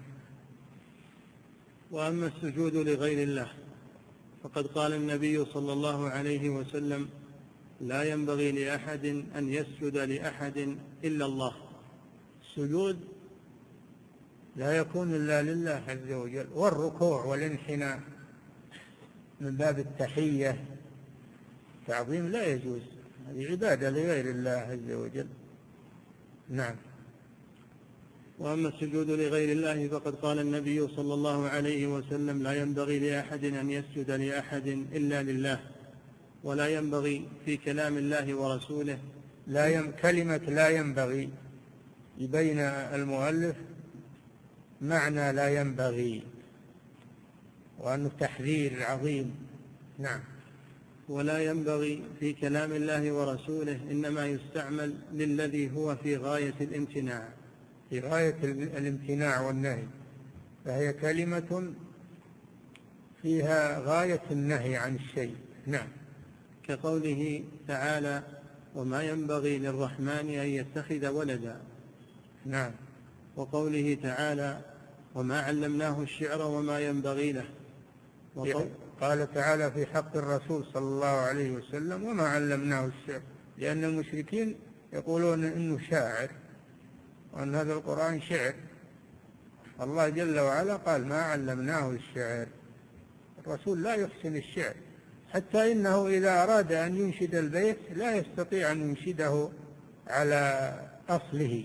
وأما السجود لغير الله فقد قال النبي صلى الله عليه وسلم لا ينبغي لأحد أن يسجد لأحد إلا الله. السجود لا يكون إلا لله عز وجل، والركوع والانحناء من باب التحية تعظيم لا يجوز، هذه عبادة لغير الله عز وجل. نعم. وأما السجود لغير الله فقد قال النبي صلى الله عليه وسلم لا ينبغي لأحد أن يسجد لأحد إلا لله، ولا ينبغي في كلام الله ورسوله. لا يم... كلمة لا ينبغي يبين المؤلف معنى لا ينبغي وأنه تحذير عظيم. نعم. ولا ينبغي في كلام الله ورسوله إنما يستعمل للذي هو في غاية الامتناع في غاية الامتناع والنهي، فهي كلمة فيها غاية النهي عن الشيء. نعم. كقوله تعالى وما ينبغي للرحمن أن يتخذ ولدا. نعم. وقوله تعالى وما علمناه الشعر وما ينبغي له. قال تعالى في حق الرسول صلى الله عليه وسلم: وما علمناه الشعر، لأن المشركين يقولون إنه شاعر وأن هذا القرآن شعر. الله جل وعلا قال: ما علمناه الشعر. الرسول لا يحسن الشعر، حتى إنه إذا أراد أن ينشد البيت لا يستطيع أن ينشده على أصله،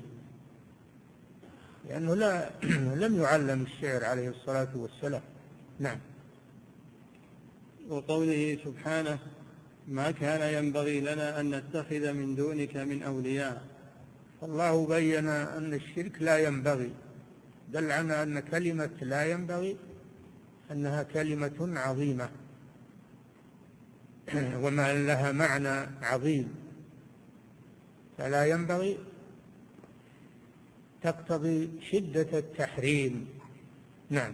لأنه لا لم يعلم الشعر عليه الصلاة والسلام. نعم. وقوله سبحانه: ما كان ينبغي لنا أن نتخذ من دونك من أولياء. الله بين أن الشرك لا ينبغي، دل على أن كلمة لا ينبغي أنها كلمة عظيمة وما لها معنى عظيم، فلا ينبغي تقتضي شدة التحريم. نعم.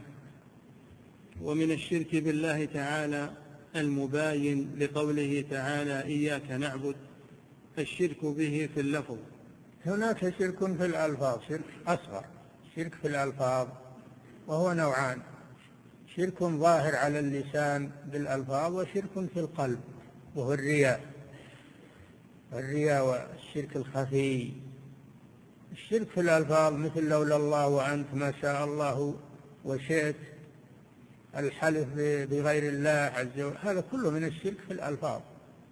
ومن الشرك بالله تعالى المباين لقوله تعالى: إياك نعبد، الشرك به في اللفظ. هناك شرك في الألفاظ، شرك أصغر، شرك في الألفاظ وهو نوعان: شرك ظاهر على اللسان بالألفاظ، وشرك في القلب وهو الرياء، الرياء والشرك الخفي. الشرك في الألفاظ مثل لولا الله وأنت، ما شاء الله وشئت، الحلف بغير الله عز وجل، هذا كله من الشرك في الألفاظ.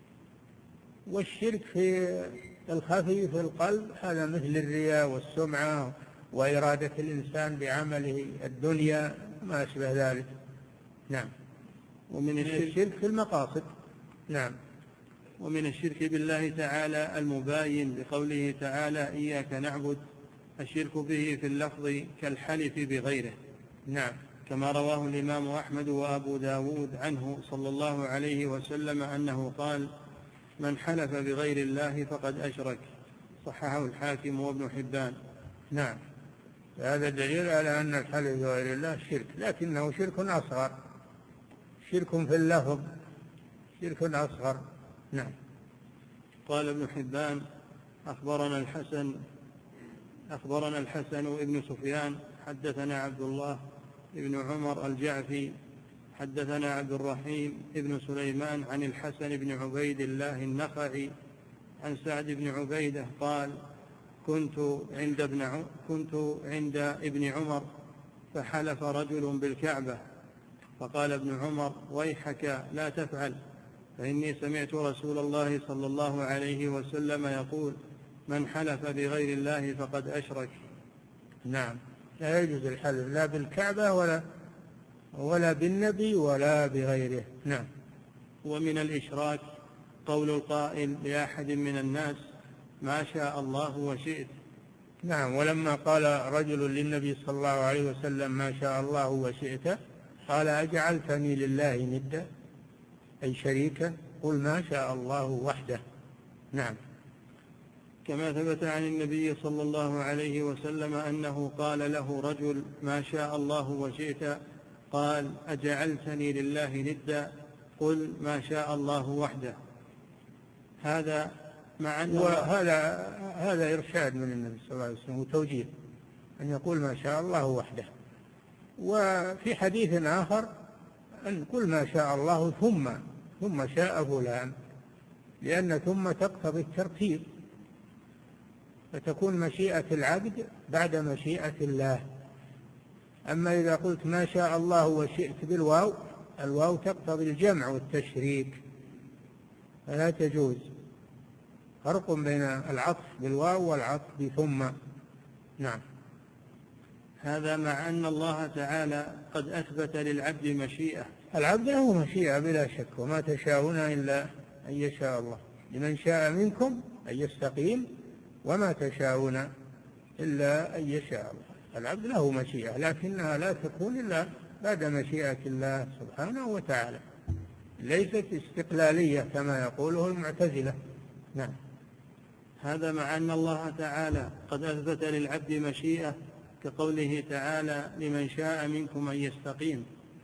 والشرك في الخفي في القلب هذا مثل الرياء والسمعة وإرادة الإنسان بعمله الدنيا ما أشبه ذلك. نعم. ومن الشرك في المقاصد. نعم. ومن الشرك بالله تعالى المباين لقوله تعالى: إياك نعبد، الشرك به في اللفظ كالحلف بغيره. نعم. كما رواه الإمام أحمد وأبو داود عنه صلى الله عليه وسلم أنه قال: من حلف بغير الله فقد أشرك. صححه الحاكم وابن حبان. نعم. هذا دليل على أن الحلف بغير الله شرك، لكنه شرك أصغر، شرك في اللفظ، شرك أصغر. نعم. قال ابن حبان: أخبرنا الحسن أخبرنا الحسن ابن سفيان حدثنا عبد الله ابن عمر الجعفي حدثنا عبد الرحيم ابن سليمان عن الحسن بن عبيد الله النخعي عن سعد بن عبيدة قال: كنت عند ابن كنت عند ابن عمر فحلف رجل بالكعبة، فقال ابن عمر: ويحك لا تفعل، فإني سمعت رسول الله صلى الله عليه وسلم يقول: من حلف بغير الله فقد أشرك. نعم. لا يجوز الحلف لا بالكعبة ولا ولا بالنبي ولا بغيره. نعم. ومن الإشراك قول القائل لأحد من الناس: ما شاء الله وشئت. نعم. ولما قال رجل للنبي صلى الله عليه وسلم: ما شاء الله وشئت، قال: أجعلتني لله ندا، أي شريكا؟ قل ما شاء الله وحده. نعم. كما ثبت عن النبي صلى الله عليه وسلم أنه قال له رجل: ما شاء الله وشئت، قال: أجعلتني لله ندا، قل ما شاء الله وحده. هذا مع أنه وهذا هذا إرشاد من النبي صلى الله عليه وسلم وتوجيه أن يقول ما شاء الله وحده. وفي حديث آخر أن قل ما شاء الله ثم ثم شاء فلان، لأن ثم تقتضي الترتيب، فتكون مشيئة العبد بعد مشيئة الله. أما إذا قلت ما شاء الله وشئت بالواو، الواو تقتضي الجمع والتشريك فلا تجوز. فرق بين العطف بالواو والعطف بثم. نعم. هذا مع أن الله تعالى قد أثبت للعبد مشيئة. العبد له مشيئة بلا شك، وما تشاءون إلا أن يشاء الله، لمن شاء منكم أن يستقيم، وما تشاءون إلا أن يشاء الله. العبد له مشيئة، لكنها لا تكون إلا بعد مشيئة الله سبحانه وتعالى، ليست استقلالية كما يقوله المعتزلة. نعم. هذا مع أن الله تعالى قد أثبت للعبد مشيئة، كقوله تعالى: لمن شاء منكم أن يستقيم.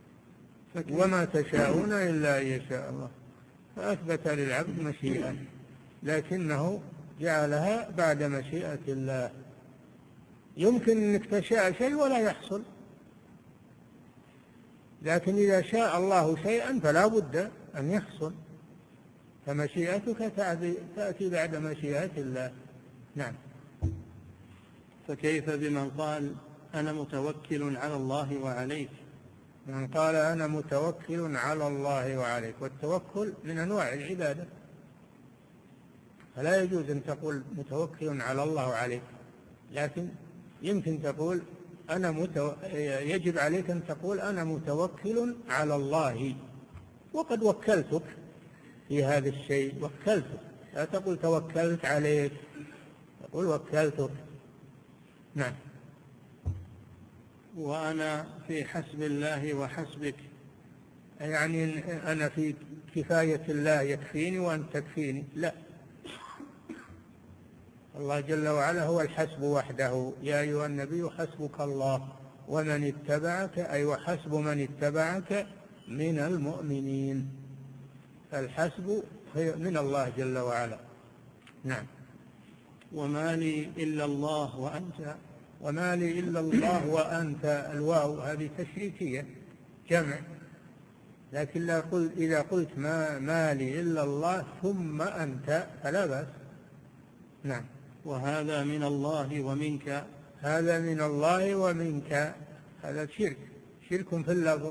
وما تشاءون إلا أن يشاء الله، فأثبت للعبد مشيئة، لكنه جعلها بعد مشيئة الله. يمكن أنك تشاء شيء ولا يحصل، لكن إذا شاء الله شيئا فلا بد أن يحصل، فمشيئتك تأتي بعد مشيئة الله. نعم. فكيف بمن قال أنا متوكل على الله وعليك؟ من قال أنا متوكل على الله وعليك، والتوكل من أنواع العبادة، فلا يجوز أن تقول متوكل على الله وعليك، لكن يمكن تقول أنا متو... يجب عليك أن تقول أنا متوكل على الله، وقد وكلتك في هذا الشيء، وكلتك، لا تقول توكلت عليك، تقول وكلتك. نعم. وأنا في حسب الله وحسبك، يعني أنا في كفاية الله يكفيني وأنت تكفيني، لا، الله جل وعلا هو الحسب وحده. يا أيها النبي حسبك الله ومن اتبعك، أي وحسب من اتبعك من المؤمنين، الحسب من الله جل وعلا. نعم. وما لي إلا الله وأنت، وما لي إلا الله وأنت، الواو هذه تشريكية جمع، لكن لا قل إذا قلت ما, ما لي إلا الله ثم أنت فلا بأس. نعم. وهذا من الله ومنك، هذا من الله ومنك، هذا شرك، شرك في اللفظ،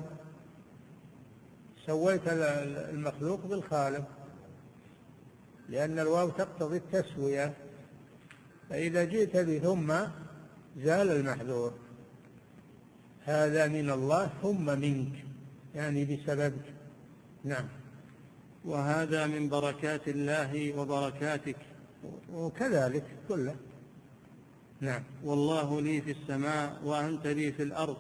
سويت المخلوق بالخالق، لأن الواو تقتضي التسوية، فإذا جئت بثم زال المحذور. هذا من الله ثم منك، يعني بسببك. نعم. وهذا من بركات الله وبركاتك، وكذلك كله. نعم. والله لي في السماء وأنت لي في الأرض،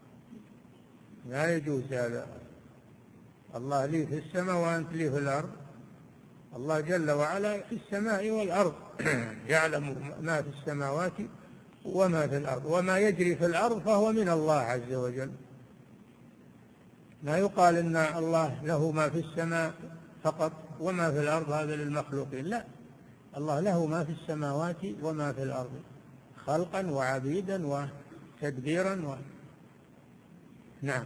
لا يجوز هذا، الله لي في السماء وأنت لي في الأرض، الله جل وعلا في السماء والأرض يعلم ما في السماوات وما في الأرض، وما يجري في الأرض فهو من الله عز وجل. لا يقال إن الله له ما في السماء فقط وما في الأرض هذا للمخلوقين، لا، الله له ما في السماوات وما في الأرض خلقا وعبيدا وتدبيرا و... نعم.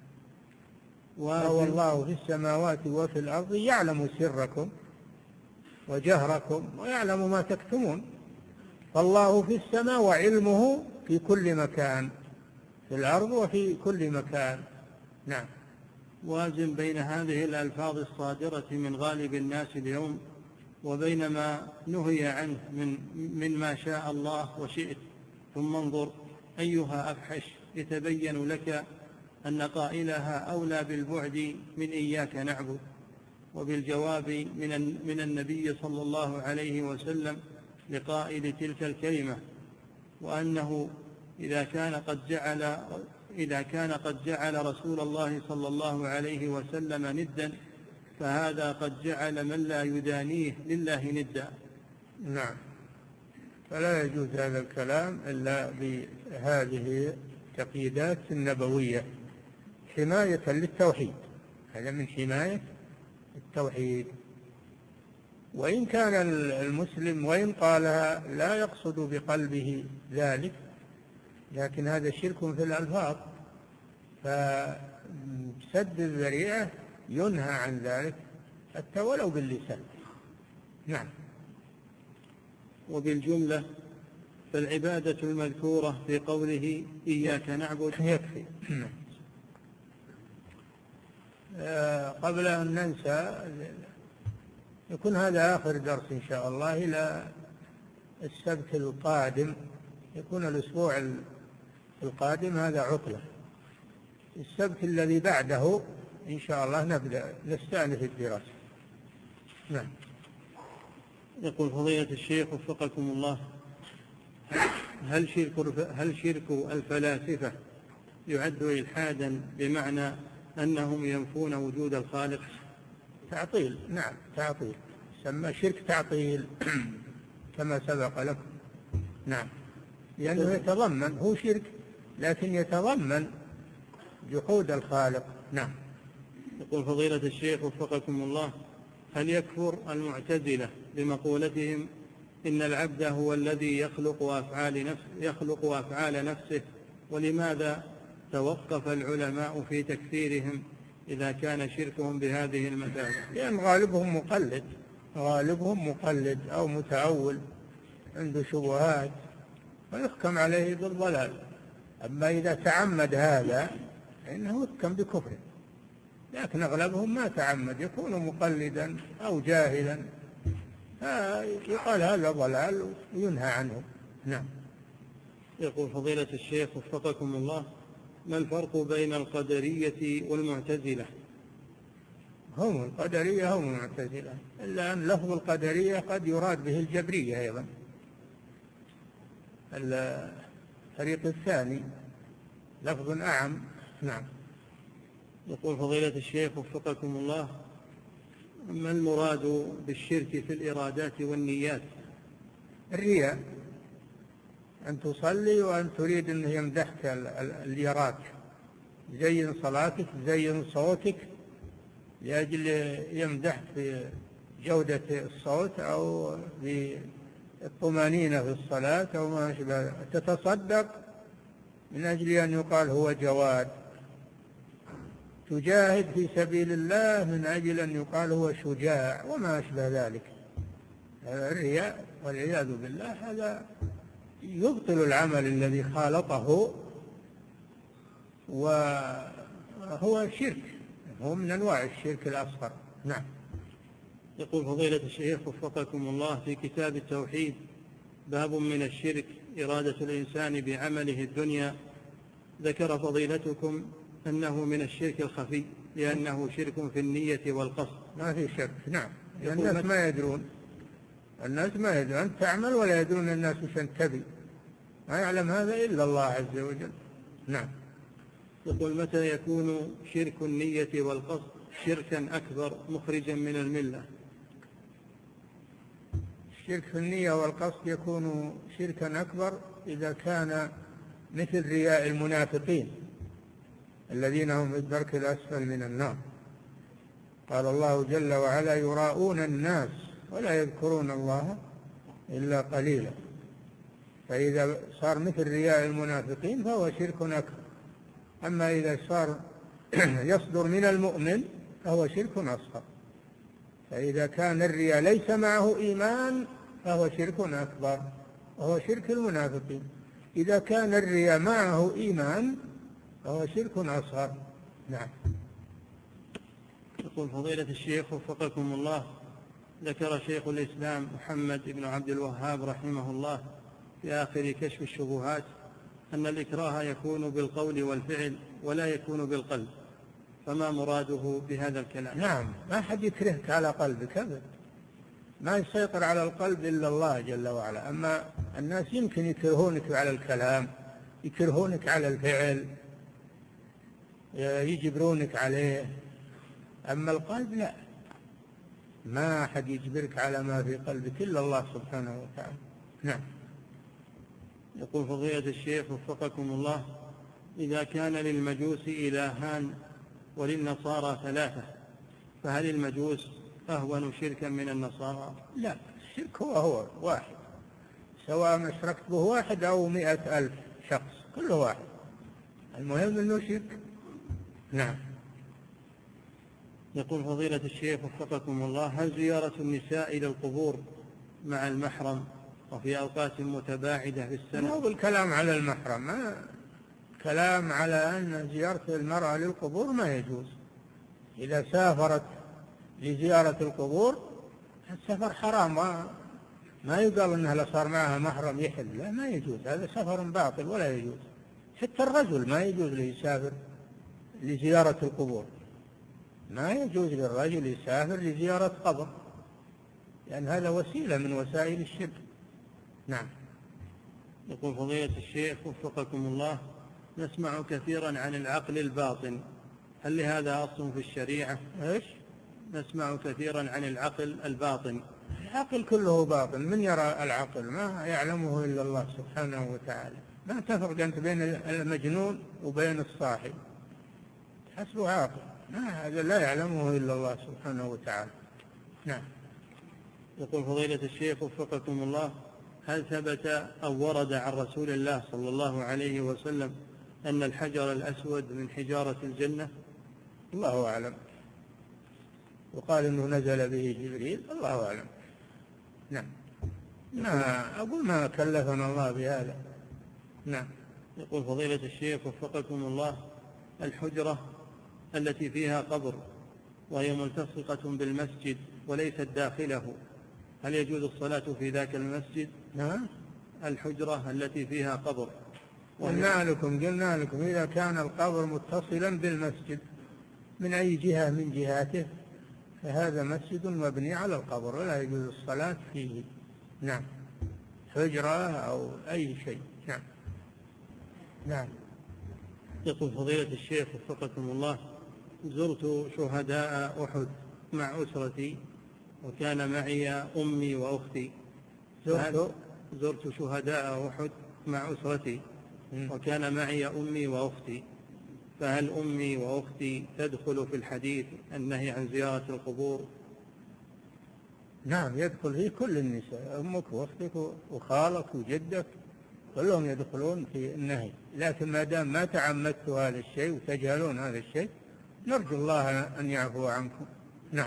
وهو الله في السماوات وفي الأرض يعلم سركم وجهركم ويعلم ما تكتمون، فالله في السماء وعلمه في كل مكان، في الأرض وفي كل مكان. نعم. وازن بين هذه الألفاظ الصادرة من غالب الناس اليوم وبين ما نهي عنه من, من ما شاء الله وشئت، ثم انظر أيها أفحش، يتبين لك أن قائلها أولى بالبعد من إياك نعبد، وبالجواب من, من النبي صلى الله عليه وسلم لقائل تلك الكلمة، وأنه إذا كان قد جعل إذا كان قد جعل رسول الله صلى الله عليه وسلم ندا، فهذا قد جعل من لا يدانيه لله ندا. نعم. فلا يجوز هذا الكلام إلا بهذه التقييدات النبوية حماية للتوحيد، هذا من حماية التوحيد. وإن كان المسلم وإن قالها لا يقصد بقلبه ذلك، لكن هذا شرك في الألفاظ، فسد الذريعة ينهى عن ذلك حتى ولو باللسان. نعم. وبالجملة فالعبادة المذكورة في قوله إياك نعبد يكفي. قبل أن ننسى، يكون هذا آخر درس إن شاء الله، إلى السبت القادم، يكون الأسبوع القادم هذا عطلة، السبت الذي بعده إن شاء الله نبدأ نستأنف الدراسة. نعم. يقول فضيلة الشيخ وفقكم الله، هل شرك, هل شرك الفلاسفة يعد إلحادا بمعنى أنهم ينفون وجود الخالق؟ تعطيل. نعم، تعطيل، سمى شرك تعطيل كما سبق لكم. نعم. لأنه يتضمن، هو شرك لكن يتضمن جحود الخالق. نعم. يقول فضيلة الشيخ وفقكم الله، هل يكفر المعتزلة بمقولتهم إن العبد هو الذي يخلق أفعال نفسه, يخلق أفعال نفسه ولماذا توقف العلماء في تكفيرهم إذا كان شركهم بهذه المثابة؟ لأن غالبهم مقلد، غالبهم مقلد أو متأول عنده شبهات ويحكم عليه بالضلال. أما إذا تعمد هذا فإنه يحكم بكفره، لكن أغلبهم ما تعمد، يكون مقلدا أو جاهلا يقال هذا ضلال وينهى عنه. نعم. يقول فضيلة الشيخ وفقكم الله: ما الفرق بين القدرية والمعتزلة؟ هم القدرية هم المعتزلة، إلا أن لفظ القدرية قد يراد به الجبرية أيضا، الفريق الثاني لفظ أعم. نعم. يقول فضيلة الشيخ وفقكم الله: ما المراد بالشرك في الإرادات والنيات؟ الرياء، أن تصلي وأن تريد أن يمدحك اللي يراك، زين صلاتك زين صوتك لأجل يمدحك في جودة الصوت أو بالطمأنينة في الصلاة أو ما أشبه. تتصدق من أجل أن يقال هو جواد، تجاهد في سبيل الله من أجل أن يقال هو شجاع وما أشبه ذلك. الرياء والعياذ بالله هذا يبطل العمل الذي خالطه، وهو شرك، هو من أنواع الشرك الأصغر. نعم. يقول فضيلة الشيخ وفقكم الله: في كتاب التوحيد باب من الشرك إرادة الإنسان بعمله الدنيا، ذكر فضيلتكم أنه من الشرك الخفي لأنه شرك في النية والقصد. ما في شرك. نعم. الناس ما يدرون، الناس ما يدرون، أنت تعمل ولا يدرون الناس وش أنت تبي، ما يعلم هذا إلا الله عز وجل. نعم. يقول: متى يكون شرك النية والقصد شركا أكبر مخرجا من الملة؟ الشرك في النية والقصد يكون شركا أكبر إذا كان مثل رياء المنافقين الذين هم في الدرك الأسفل من النار. قال الله جل وعلا: يراءون الناس ولا يذكرون الله إلا قليلا. فإذا صار مثل رياء المنافقين فهو شرك أكبر. أما إذا صار يصدر من المؤمن فهو شرك أصغر. فإذا كان الرياء ليس معه إيمان فهو شرك أكبر وهو شرك المنافقين. إذا كان الرياء معه إيمان فهو شرك أصغر. نعم. يقول فضيلة الشيخ وفقكم الله: ذكر شيخ الإسلام محمد بن عبد الوهاب رحمه الله في آخر كشف الشبهات أن الإكراه يكون بالقول والفعل ولا يكون بالقلب، فما مراده بهذا الكلام؟ نعم، ما حد يكرهك على قلبك أبدا، ما يسيطر على القلب إلا الله جل وعلا. أما الناس يمكن يكرهونك على الكلام، يكرهونك على الفعل، يجبرونك عليه، أما القلب لا، ما أحد يجبرك على ما في قلبك إلا الله سبحانه وتعالى. نعم. يقول فضيلة الشيخ وفقكم الله: إذا كان للمجوس إلهان وللنصارى ثلاثة فهل المجوس أهون شركا من النصارى؟ لا، الشرك هو هو واحد، سواء أشركت به واحد أو مئة ألف شخص، كله واحد، المهم أنه شرك. نعم. يقول فضيلة الشيخ وفقكم الله: هل زيارة النساء إلى القبور مع المحرم وفي أوقات متباعدة في السنة؟ هو الكلام على المحرم، ما كلام على أن زيارة المرأة للقبور ما يجوز. إذا سافرت لزيارة القبور السفر حرام، ما يقال أنها صار معها محرم يحل، لا، ما يجوز، هذا سفر باطل ولا يجوز. حتى الرجل ما يجوز له يسافر لزيارة القبور، ما يجوز للرجل يسافر لزيارة قبر، لأن هذا وسيلة من وسائل الشرك. نعم. يقول فضيلة الشيخ وفقكم الله: نسمع كثيرا عن العقل الباطن، هل لهذا أصل في الشريعة؟ إيش؟ نسمع كثيرا عن العقل الباطن. العقل كله باطن، من يرى العقل؟ ما يعلمه إلا الله سبحانه وتعالى. ما تفرق أنت بين المجنون وبين الصاحب، حسبه عاقل، ما هذا لا يعلمه إلا الله سبحانه وتعالى. نعم. يقول فضيلة الشيخ وفقكم الله: هل ثبت أو ورد عن رسول الله صلى الله عليه وسلم أن الحجر الأسود من حجارة الجنة؟ الله أعلم، وقال إنه نزل به جبريل، الله أعلم. نعم، ما أقول ما كلفنا الله بهذا. نعم. يقول فضيلة الشيخ وفقكم الله، الحجرة التي فيها قبر وهي ملتصقة بالمسجد وليست داخله، هل يجوز الصلاة في ذاك المسجد؟ نعم. الحجرة التي فيها قبر، قلنا لكم قلنا لكم إذا كان القبر متصلا بالمسجد من أي جهة من جهاته فهذا مسجد مبني على القبر ولا يجوز الصلاة فيه. نعم، حجرة أو أي شيء. نعم. نعم. يقول فضيلة الشيخ وفقكم الله، زرت شهداء أحد مع أسرتي وكان معي أمي وأختي. زرت زرت شهداء أحد مع أسرتي وكان معي أمي وأختي، فهل أمي وأختي تدخل في الحديث النهي عن زيارة القبور؟ نعم، يدخل فيه كل النساء، أمك وأختك وخالك وجدك كلهم يدخلون في النهي، لكن ما دام ما تعمدت هذا الشيء وتجهلون هذا الشيء نرجو الله أن يعفو عنكم. نعم.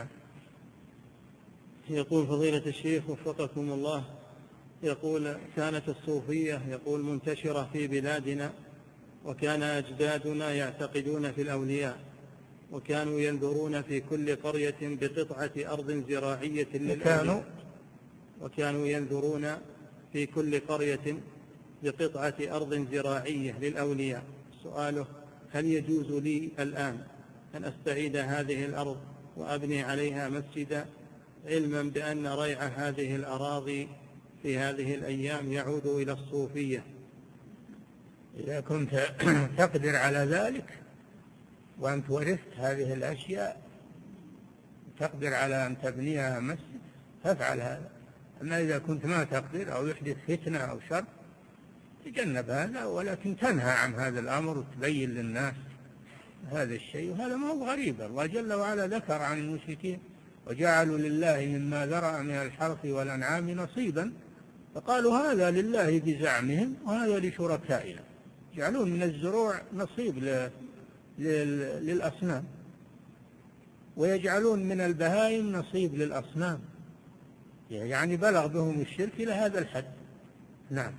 يقول فضيلة الشيخ وفقكم الله، يقول كانت الصوفية يقول منتشرة في بلادنا، وكان أجدادنا يعتقدون في الأولياء، وكانوا ينذرون في كل قرية بقطعة أرض زراعية للأولياء وكانوا ينذرون في كل قرية بقطعة أرض زراعية للأولياء. سؤاله: هل يجوز لي الآن أن أستعيد هذه الأرض وأبني عليها مسجدا، علما بأن ريع هذه الأراضي في هذه الأيام يعود إلى الصوفية؟ إذا كنت تقدر على ذلك وأنت ورثت هذه الأشياء تقدر على أن تبنيها مسجد فافعل هذا، أما إذا كنت ما تقدر أو يحدث فتنة أو شر تجنب هذا، ولكن تنهى عن هذا الأمر وتبين للناس هذا الشيء. وهذا ما هو غريب، الله جل وعلا ذكر عن المشركين: وجعلوا لله مما ذرأ من الحرث والأنعام نصيبا، فقالوا هذا لله بزعمهم وهذا لشركائنا، يجعلون من الزروع نصيب للأصنام ويجعلون من البهائم نصيب للأصنام، يعني بلغ بهم الشرك إلى هذا الحد. نعم.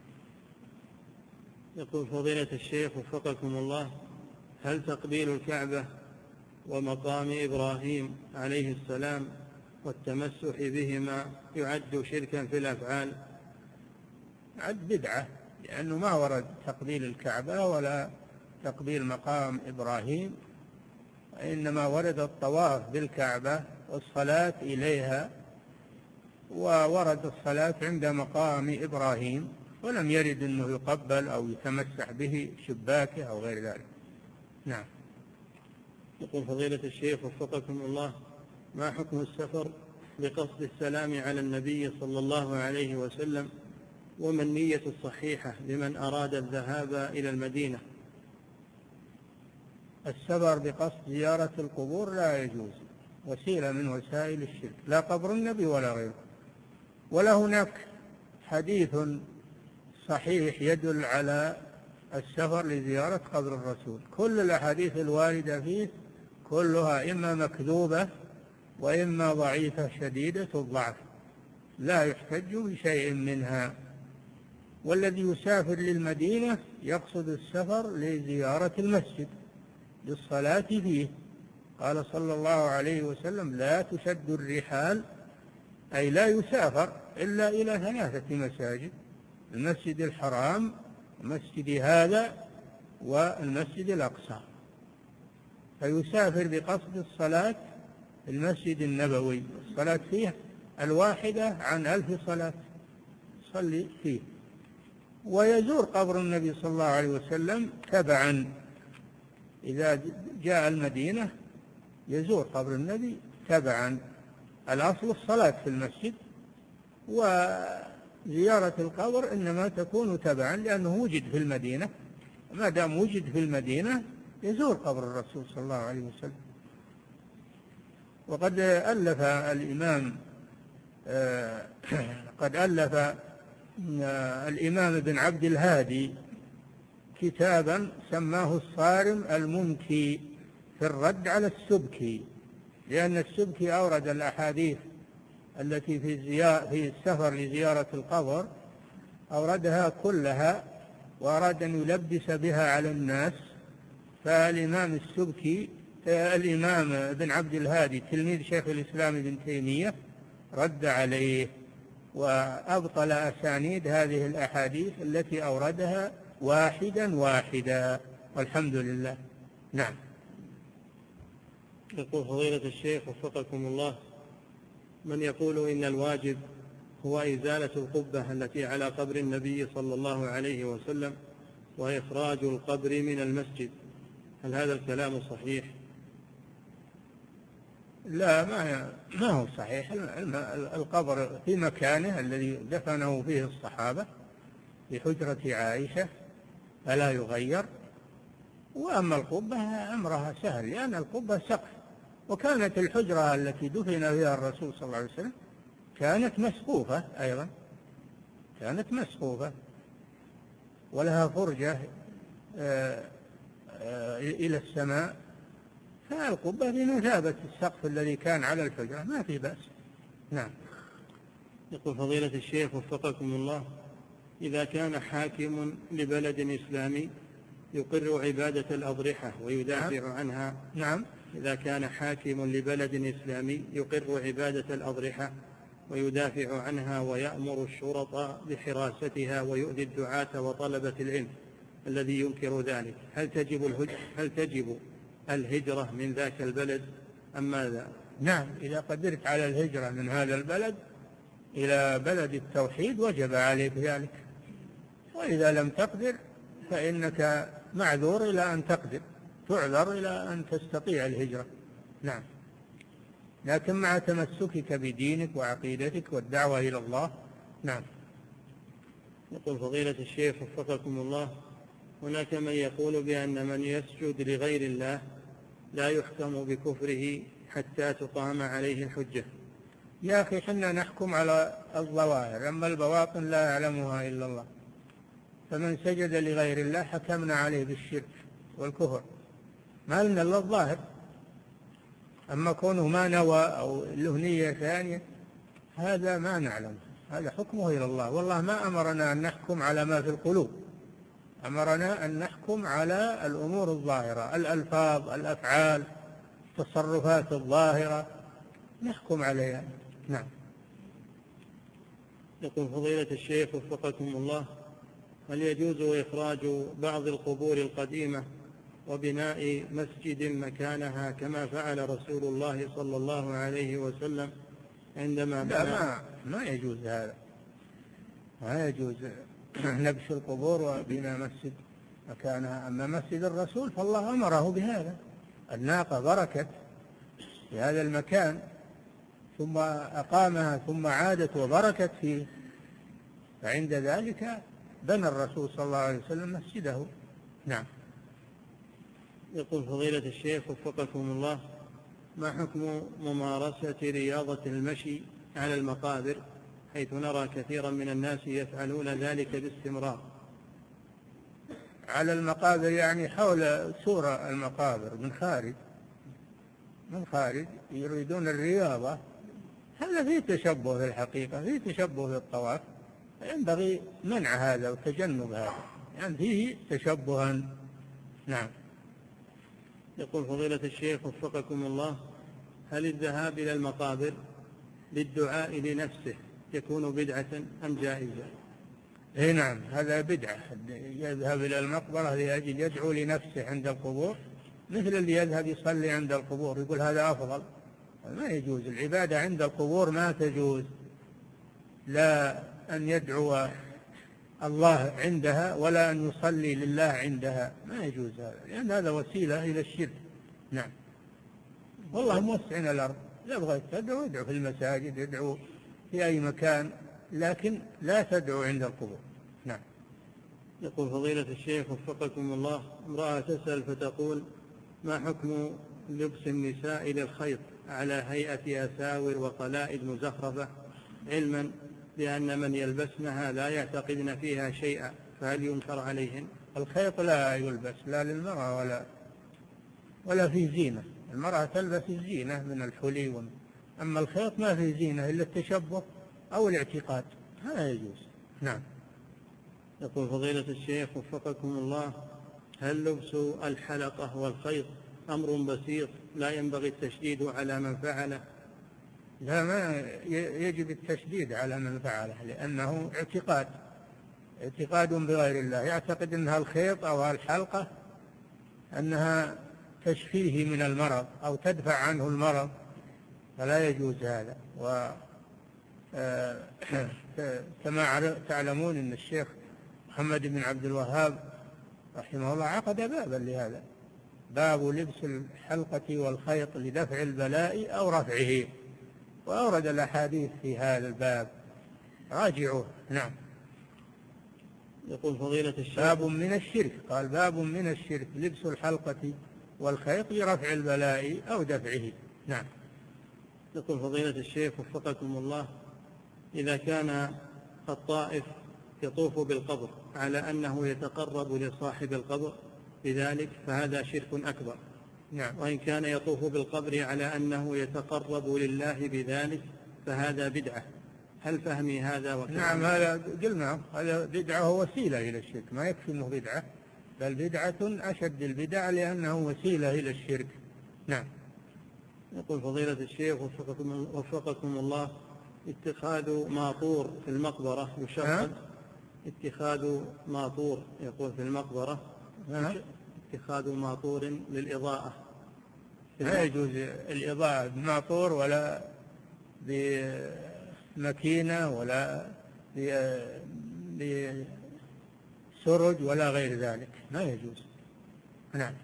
يقول فضيلة الشيخ وفقكم الله، هل تقبيل الكعبة ومقام إبراهيم عليه السلام والتمسح بهما يعد شركا في الأفعال؟ يعد بدعة، لأنه ما ورد تقبيل الكعبة ولا تقبيل مقام إبراهيم، وإنما ورد الطواف بالكعبة والصلاة إليها، وورد الصلاة عند مقام إبراهيم، ولم يرد أنه يقبل أو يتمسح به شباكه أو غير ذلك. نعم. يقول فضيلة الشيخ وفقكم الله، ما حكم السفر بقصد السلام على النبي صلى الله عليه وسلم، وما النية الصحيحة لمن أراد الذهاب إلى المدينة؟ السفر بقصد زيارة القبور لا يجوز، وسيلة من وسائل الشرك، لا قبر النبي ولا غيره. ولا هناك حديث صحيح يدل على السفر لزيارة قبر الرسول، كل الأحاديث الواردة فيه كلها إما مكذوبة وإما ضعيفة شديدة الضعف، لا يحتج بشيء منها. والذي يسافر للمدينة يقصد السفر لزيارة المسجد للصلاة فيه، قال صلى الله عليه وسلم: لا تشد الرحال، أي لا يسافر إلا إلى ثلاثة مساجد: المسجد الحرام ومسجد هذا والمسجد الأقصى. فيسافر بقصد الصلاة في المسجد النبوي، الصلاة فيه الواحدة عن ألف صلاة صلي فيه، ويزور قبر النبي صلى الله عليه وسلم تبعا، إذا جاء المدينة يزور قبر النبي تبعا. الأصل الصلاة في المسجد، وزيارة القبر إنما تكون تبعا لأنه وجد في المدينة، ما دام وجد في المدينة يزور قبر الرسول صلى الله عليه وسلم. وقد ألف الإمام قد ألف الإمام ابن عبد الهادي كتابا سماه الصارم المنكي في الرد على السبكي، لأن السبكي أورد الأحاديث التي في, في السفر لزيارة القبر، أوردها كلها وأراد أن يلبس بها على الناس. فالإمام السبكي الإمام ابن عبد الهادي تلميذ شيخ الإسلام ابن تيمية رد عليه وأبطل أسانيد هذه الأحاديث التي أوردها واحدا واحدا، والحمد لله. نعم. يقول فضيلة الشيخ وفقكم الله: من يقول إن الواجب هو إزالة القبة التي على قبر النبي صلى الله عليه وسلم وإخراج القبر من المسجد، هل هذا الكلام صحيح؟ لا، ما ما هو صحيح. القبر في مكانه الذي دفنه فيه الصحابة في حجرة عائشة فلا يغير. وأما القبة أمرها سهل، لأن القبة سقف، وكانت الحجرة التي دفن فيها الرسول صلى الله عليه وسلم كانت مسقوفة أيضا، كانت مسقوفة ولها فرجة آآ آآ إلى السماء، فالقبة بمثابة السقف الذي كان على الحجرة، ما في بأس. نعم. يقول فضيلة الشيخ وفقكم الله: إذا كان حاكم لبلد إسلامي يقر عبادة الأضرحة ويدافع نعم. عنها نعم. إذا كان حاكم لبلد إسلامي يقر عبادة الأضرحة ويدافع عنها ويأمر الشرطة بحراستها ويؤذي الدعاة وطلبة العلم الذي ينكر ذلك، هل تجب الهجرة, هل تجب الهجرة من ذاك البلد أم ماذا؟ نعم، إذا قدرت على الهجرة من هذا البلد إلى بلد التوحيد وجب عليك ذلك، وإذا لم تقدر فإنك معذور إلى أن تقدر، تعذر إلى أن تستطيع الهجرة. نعم، لكن مع تمسكك بدينك وعقيدتك والدعوة إلى الله. نعم. يقول فضيلة الشيخ وفقكم الله: هناك من يقول بأن من يسجد لغير الله لا يحكم بكفره حتى تقام عليه الحجة. يا أخي، حنا نحكم على الظواهر، أما البواطن لا يعلمها إلا الله، فمن سجد لغير الله حكمنا عليه بالشرك والكفر، ما لنا إلا الظاهر. أما كونه ما نوى أو له نية ثانية هذا ما نعلم، هذا حكمه إلى الله، والله ما أمرنا أن نحكم على ما في القلوب، أمرنا أن نحكم على الأمور الظاهرة، الألفاظ، الأفعال، التصرفات الظاهرة نحكم عليها. نعم. يقول فضيلة الشيخ وفقكم الله: هل يجوز إخراج بعض القبور القديمة وبناء مسجد مكانها كما فعل رسول الله صلى الله عليه وسلم عندما لا، ما, ما يجوز هذا، ما يجوز نبش القبور وبناء مسجد مكانها. أما مسجد الرسول فالله أمره بهذا، الناقة بركت في هذا المكان ثم أقامها ثم عادت وبركت فيه، فعند ذلك بنى الرسول صلى الله عليه وسلم مسجده. نعم. يقول فضيلة الشيخ وفقكم الله: ما حكم ممارسة رياضة المشي على المقابر، حيث نرى كثيرا من الناس يفعلون ذلك باستمرار؟ على المقابر يعني حول سور المقابر من خارج، من خارج يريدون الرياضة، هذا فيه تشبه في الحقيقة، فيه تشبه في الطواف، ينبغي منع هذا وتجنب هذا، يعني فيه تشبها. نعم. يقول فضيلة الشيخ وفقكم الله: هل الذهاب إلى المقابر للدعاء لنفسه يكون بدعة أم جائزة؟ اي نعم، هذا بدعة، يذهب إلى المقبرة لأجل يدعو لنفسه عند القبور، مثل اللي يذهب يصلي عند القبور يقول هذا أفضل، ما يجوز. العبادة عند القبور ما تجوز، لا أن يدعو الله عندها ولا أن يصلي لله عندها، ما يجوز هذا، لأن هذا وسيلة إلى الشرك. نعم. والله موسع الأرض، يبغى تدعو ادعو في المساجد، يدعو في أي مكان، لكن لا تدعو عند القبور. نعم. يقول فضيلة الشيخ وفقكم الله: امرأة تسأل فتقول: ما حكم لبس النساء للخيط على هيئة أساور وقلائد مزخرفة، علما بأن من يلبسنها لا يعتقدن فيها شيئا، فهل ينكر عليهن؟ الخيط لا يلبس لا للمرأة ولا ولا فيه زينة. المرأة تلبس الزينة من الحلي ومن، أما الخيط ما فيه زينة إلا التشبه أو الاعتقاد، هذا يجوز. نعم. يقول فضيلة الشيخ وفقكم الله: هل لبس الحلقة والخيط أمر بسيط لا ينبغي التشديد على من فعله؟ لا، ما يجب التشديد على من فعله، لأنه اعتقاد اعتقاد بغير الله، يعتقد أنها الخيط أو الحلقة أنها تشفيه من المرض أو تدفع عنه المرض، فلا يجوز هذا. و كما تعلمون أن الشيخ محمد بن عبد الوهاب رحمه الله عقد بابا لهذا، باب لبس الحلقة والخيط لدفع البلاء أو رفعه، وأورد الأحاديث في هذا الباب، راجعوه. نعم. يقول فضيلة الشيخ: باب من الشرك، قال باب من الشرك لبس الحلقة والخيط لرفع البلاء أو دفعه. نعم. يقول فضيلة الشيخ وفقكم الله: إذا كان الطائف يطوف بالقبر على أنه يتقرب لصاحب القبر بذلك فهذا شرك أكبر. نعم. وإن كان يطوف بالقبر على أنه يتقرب لله بذلك فهذا بدعة، هل فهمي هذا وكذا؟ نعم، هذا قلنا هذا بدعة وسيلة إلى الشرك، ما يكفي أنه بدعة، بل بدعة أشد البدع لأنه وسيلة إلى الشرك. نعم. يقول فضيلة الشيخ وفقكم, وفقكم الله: اتخاذ ماطور في المقبرة يشرع؟ اتخاذ ماطور يقول في المقبرة أه؟ اتخاذ ماطور للإضاءة، لا يجوز الإضاءة بماطور ولا بمكينة ولا بسرج ولا غير ذلك، ما يجوز. نعم.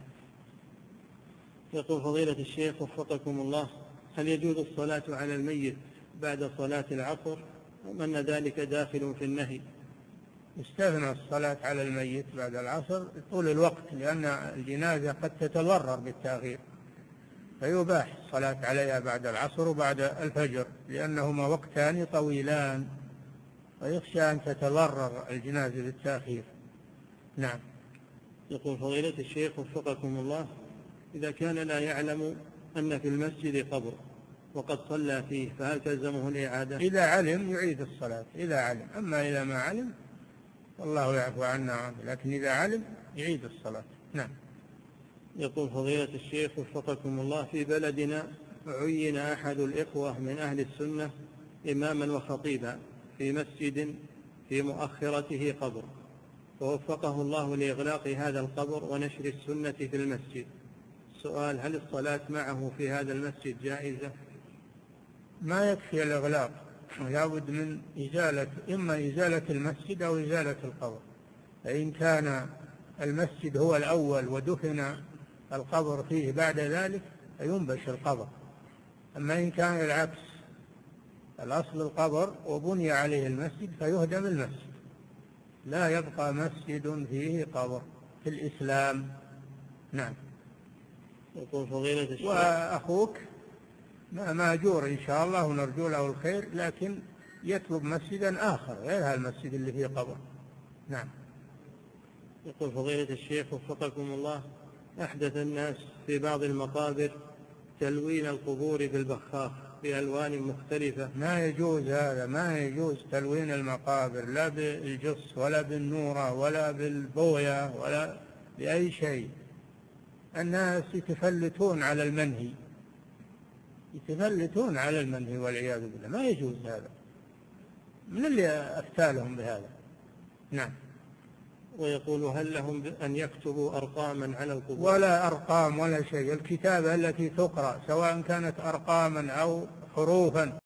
يقول فضيلة الشيخ وفقكم الله: هل يجوز الصلاة على الميت بعد صلاة العصر أم أن ذلك داخل في النهي؟ يستثنى الصلاة على الميت بعد العصر طول الوقت، لأن الجنازة قد تتضرر بالتأخير، فيباح الصلاة عليها بعد العصر وبعد الفجر، لأنهما وقتان طويلان ويخشى أن تتضرر الجنازة بالتأخير. نعم. يقول فضيلة الشيخ وفقكم الله: إذا كان لا يعلم أن في المسجد قبر وقد صلى فيه فهل تلزمه الإعادة؟ إذا علم يعيد الصلاة، إذا علم، أما إذا ما علم والله يعفو عنا عنه، لكن إذا علم يعيد الصلاة. نعم. يقول فضيلة الشيخ وفقكم الله: في بلدنا عين أحد الإخوة من أهل السنة إماما وخطيبا في مسجد في مؤخرته قبر، ووفقه الله لإغلاق هذا القبر ونشر السنة في المسجد. السؤال: هل الصلاة معه في هذا المسجد جائزة؟ ما يكفي الإغلاق، لابد من إزالة، إما إزالة المسجد أو إزالة القبر. فإن كان المسجد هو الأول ودفن القبر فيه بعد ذلك فينبش القبر، أما إن كان العكس، الأصل القبر وبني عليه المسجد فيهدم المسجد، لا يبقى مسجد فيه قبر في الإسلام. نعم. يقول فضيلة الشيخ: وأخوك ماجور إن شاء الله ونرجو له الخير، لكن يطلب مسجدا آخر غير المسجد اللي فيه قبر. نعم. يقول فضيلة الشيخ وفقكم الله: أحدث الناس في بعض المقابر تلوين القبور بالبخاخ بألوان مختلفة. ما يجوز هذا، ما يجوز تلوين المقابر لا بالجص ولا بالنورة ولا بالبوية ولا بأي شيء. الناس يتفلتون على المنهي، يتفلتون على المنهي والعياذ بالله، ما يجوز هذا. من اللي أفتى لهم بهذا؟ نعم. ويقول: هل لهم أن يكتبوا أرقاما على القبور؟ ولا أرقام ولا شيء، الكتابة التي تقرأ سواء كانت أرقاما أو حروفا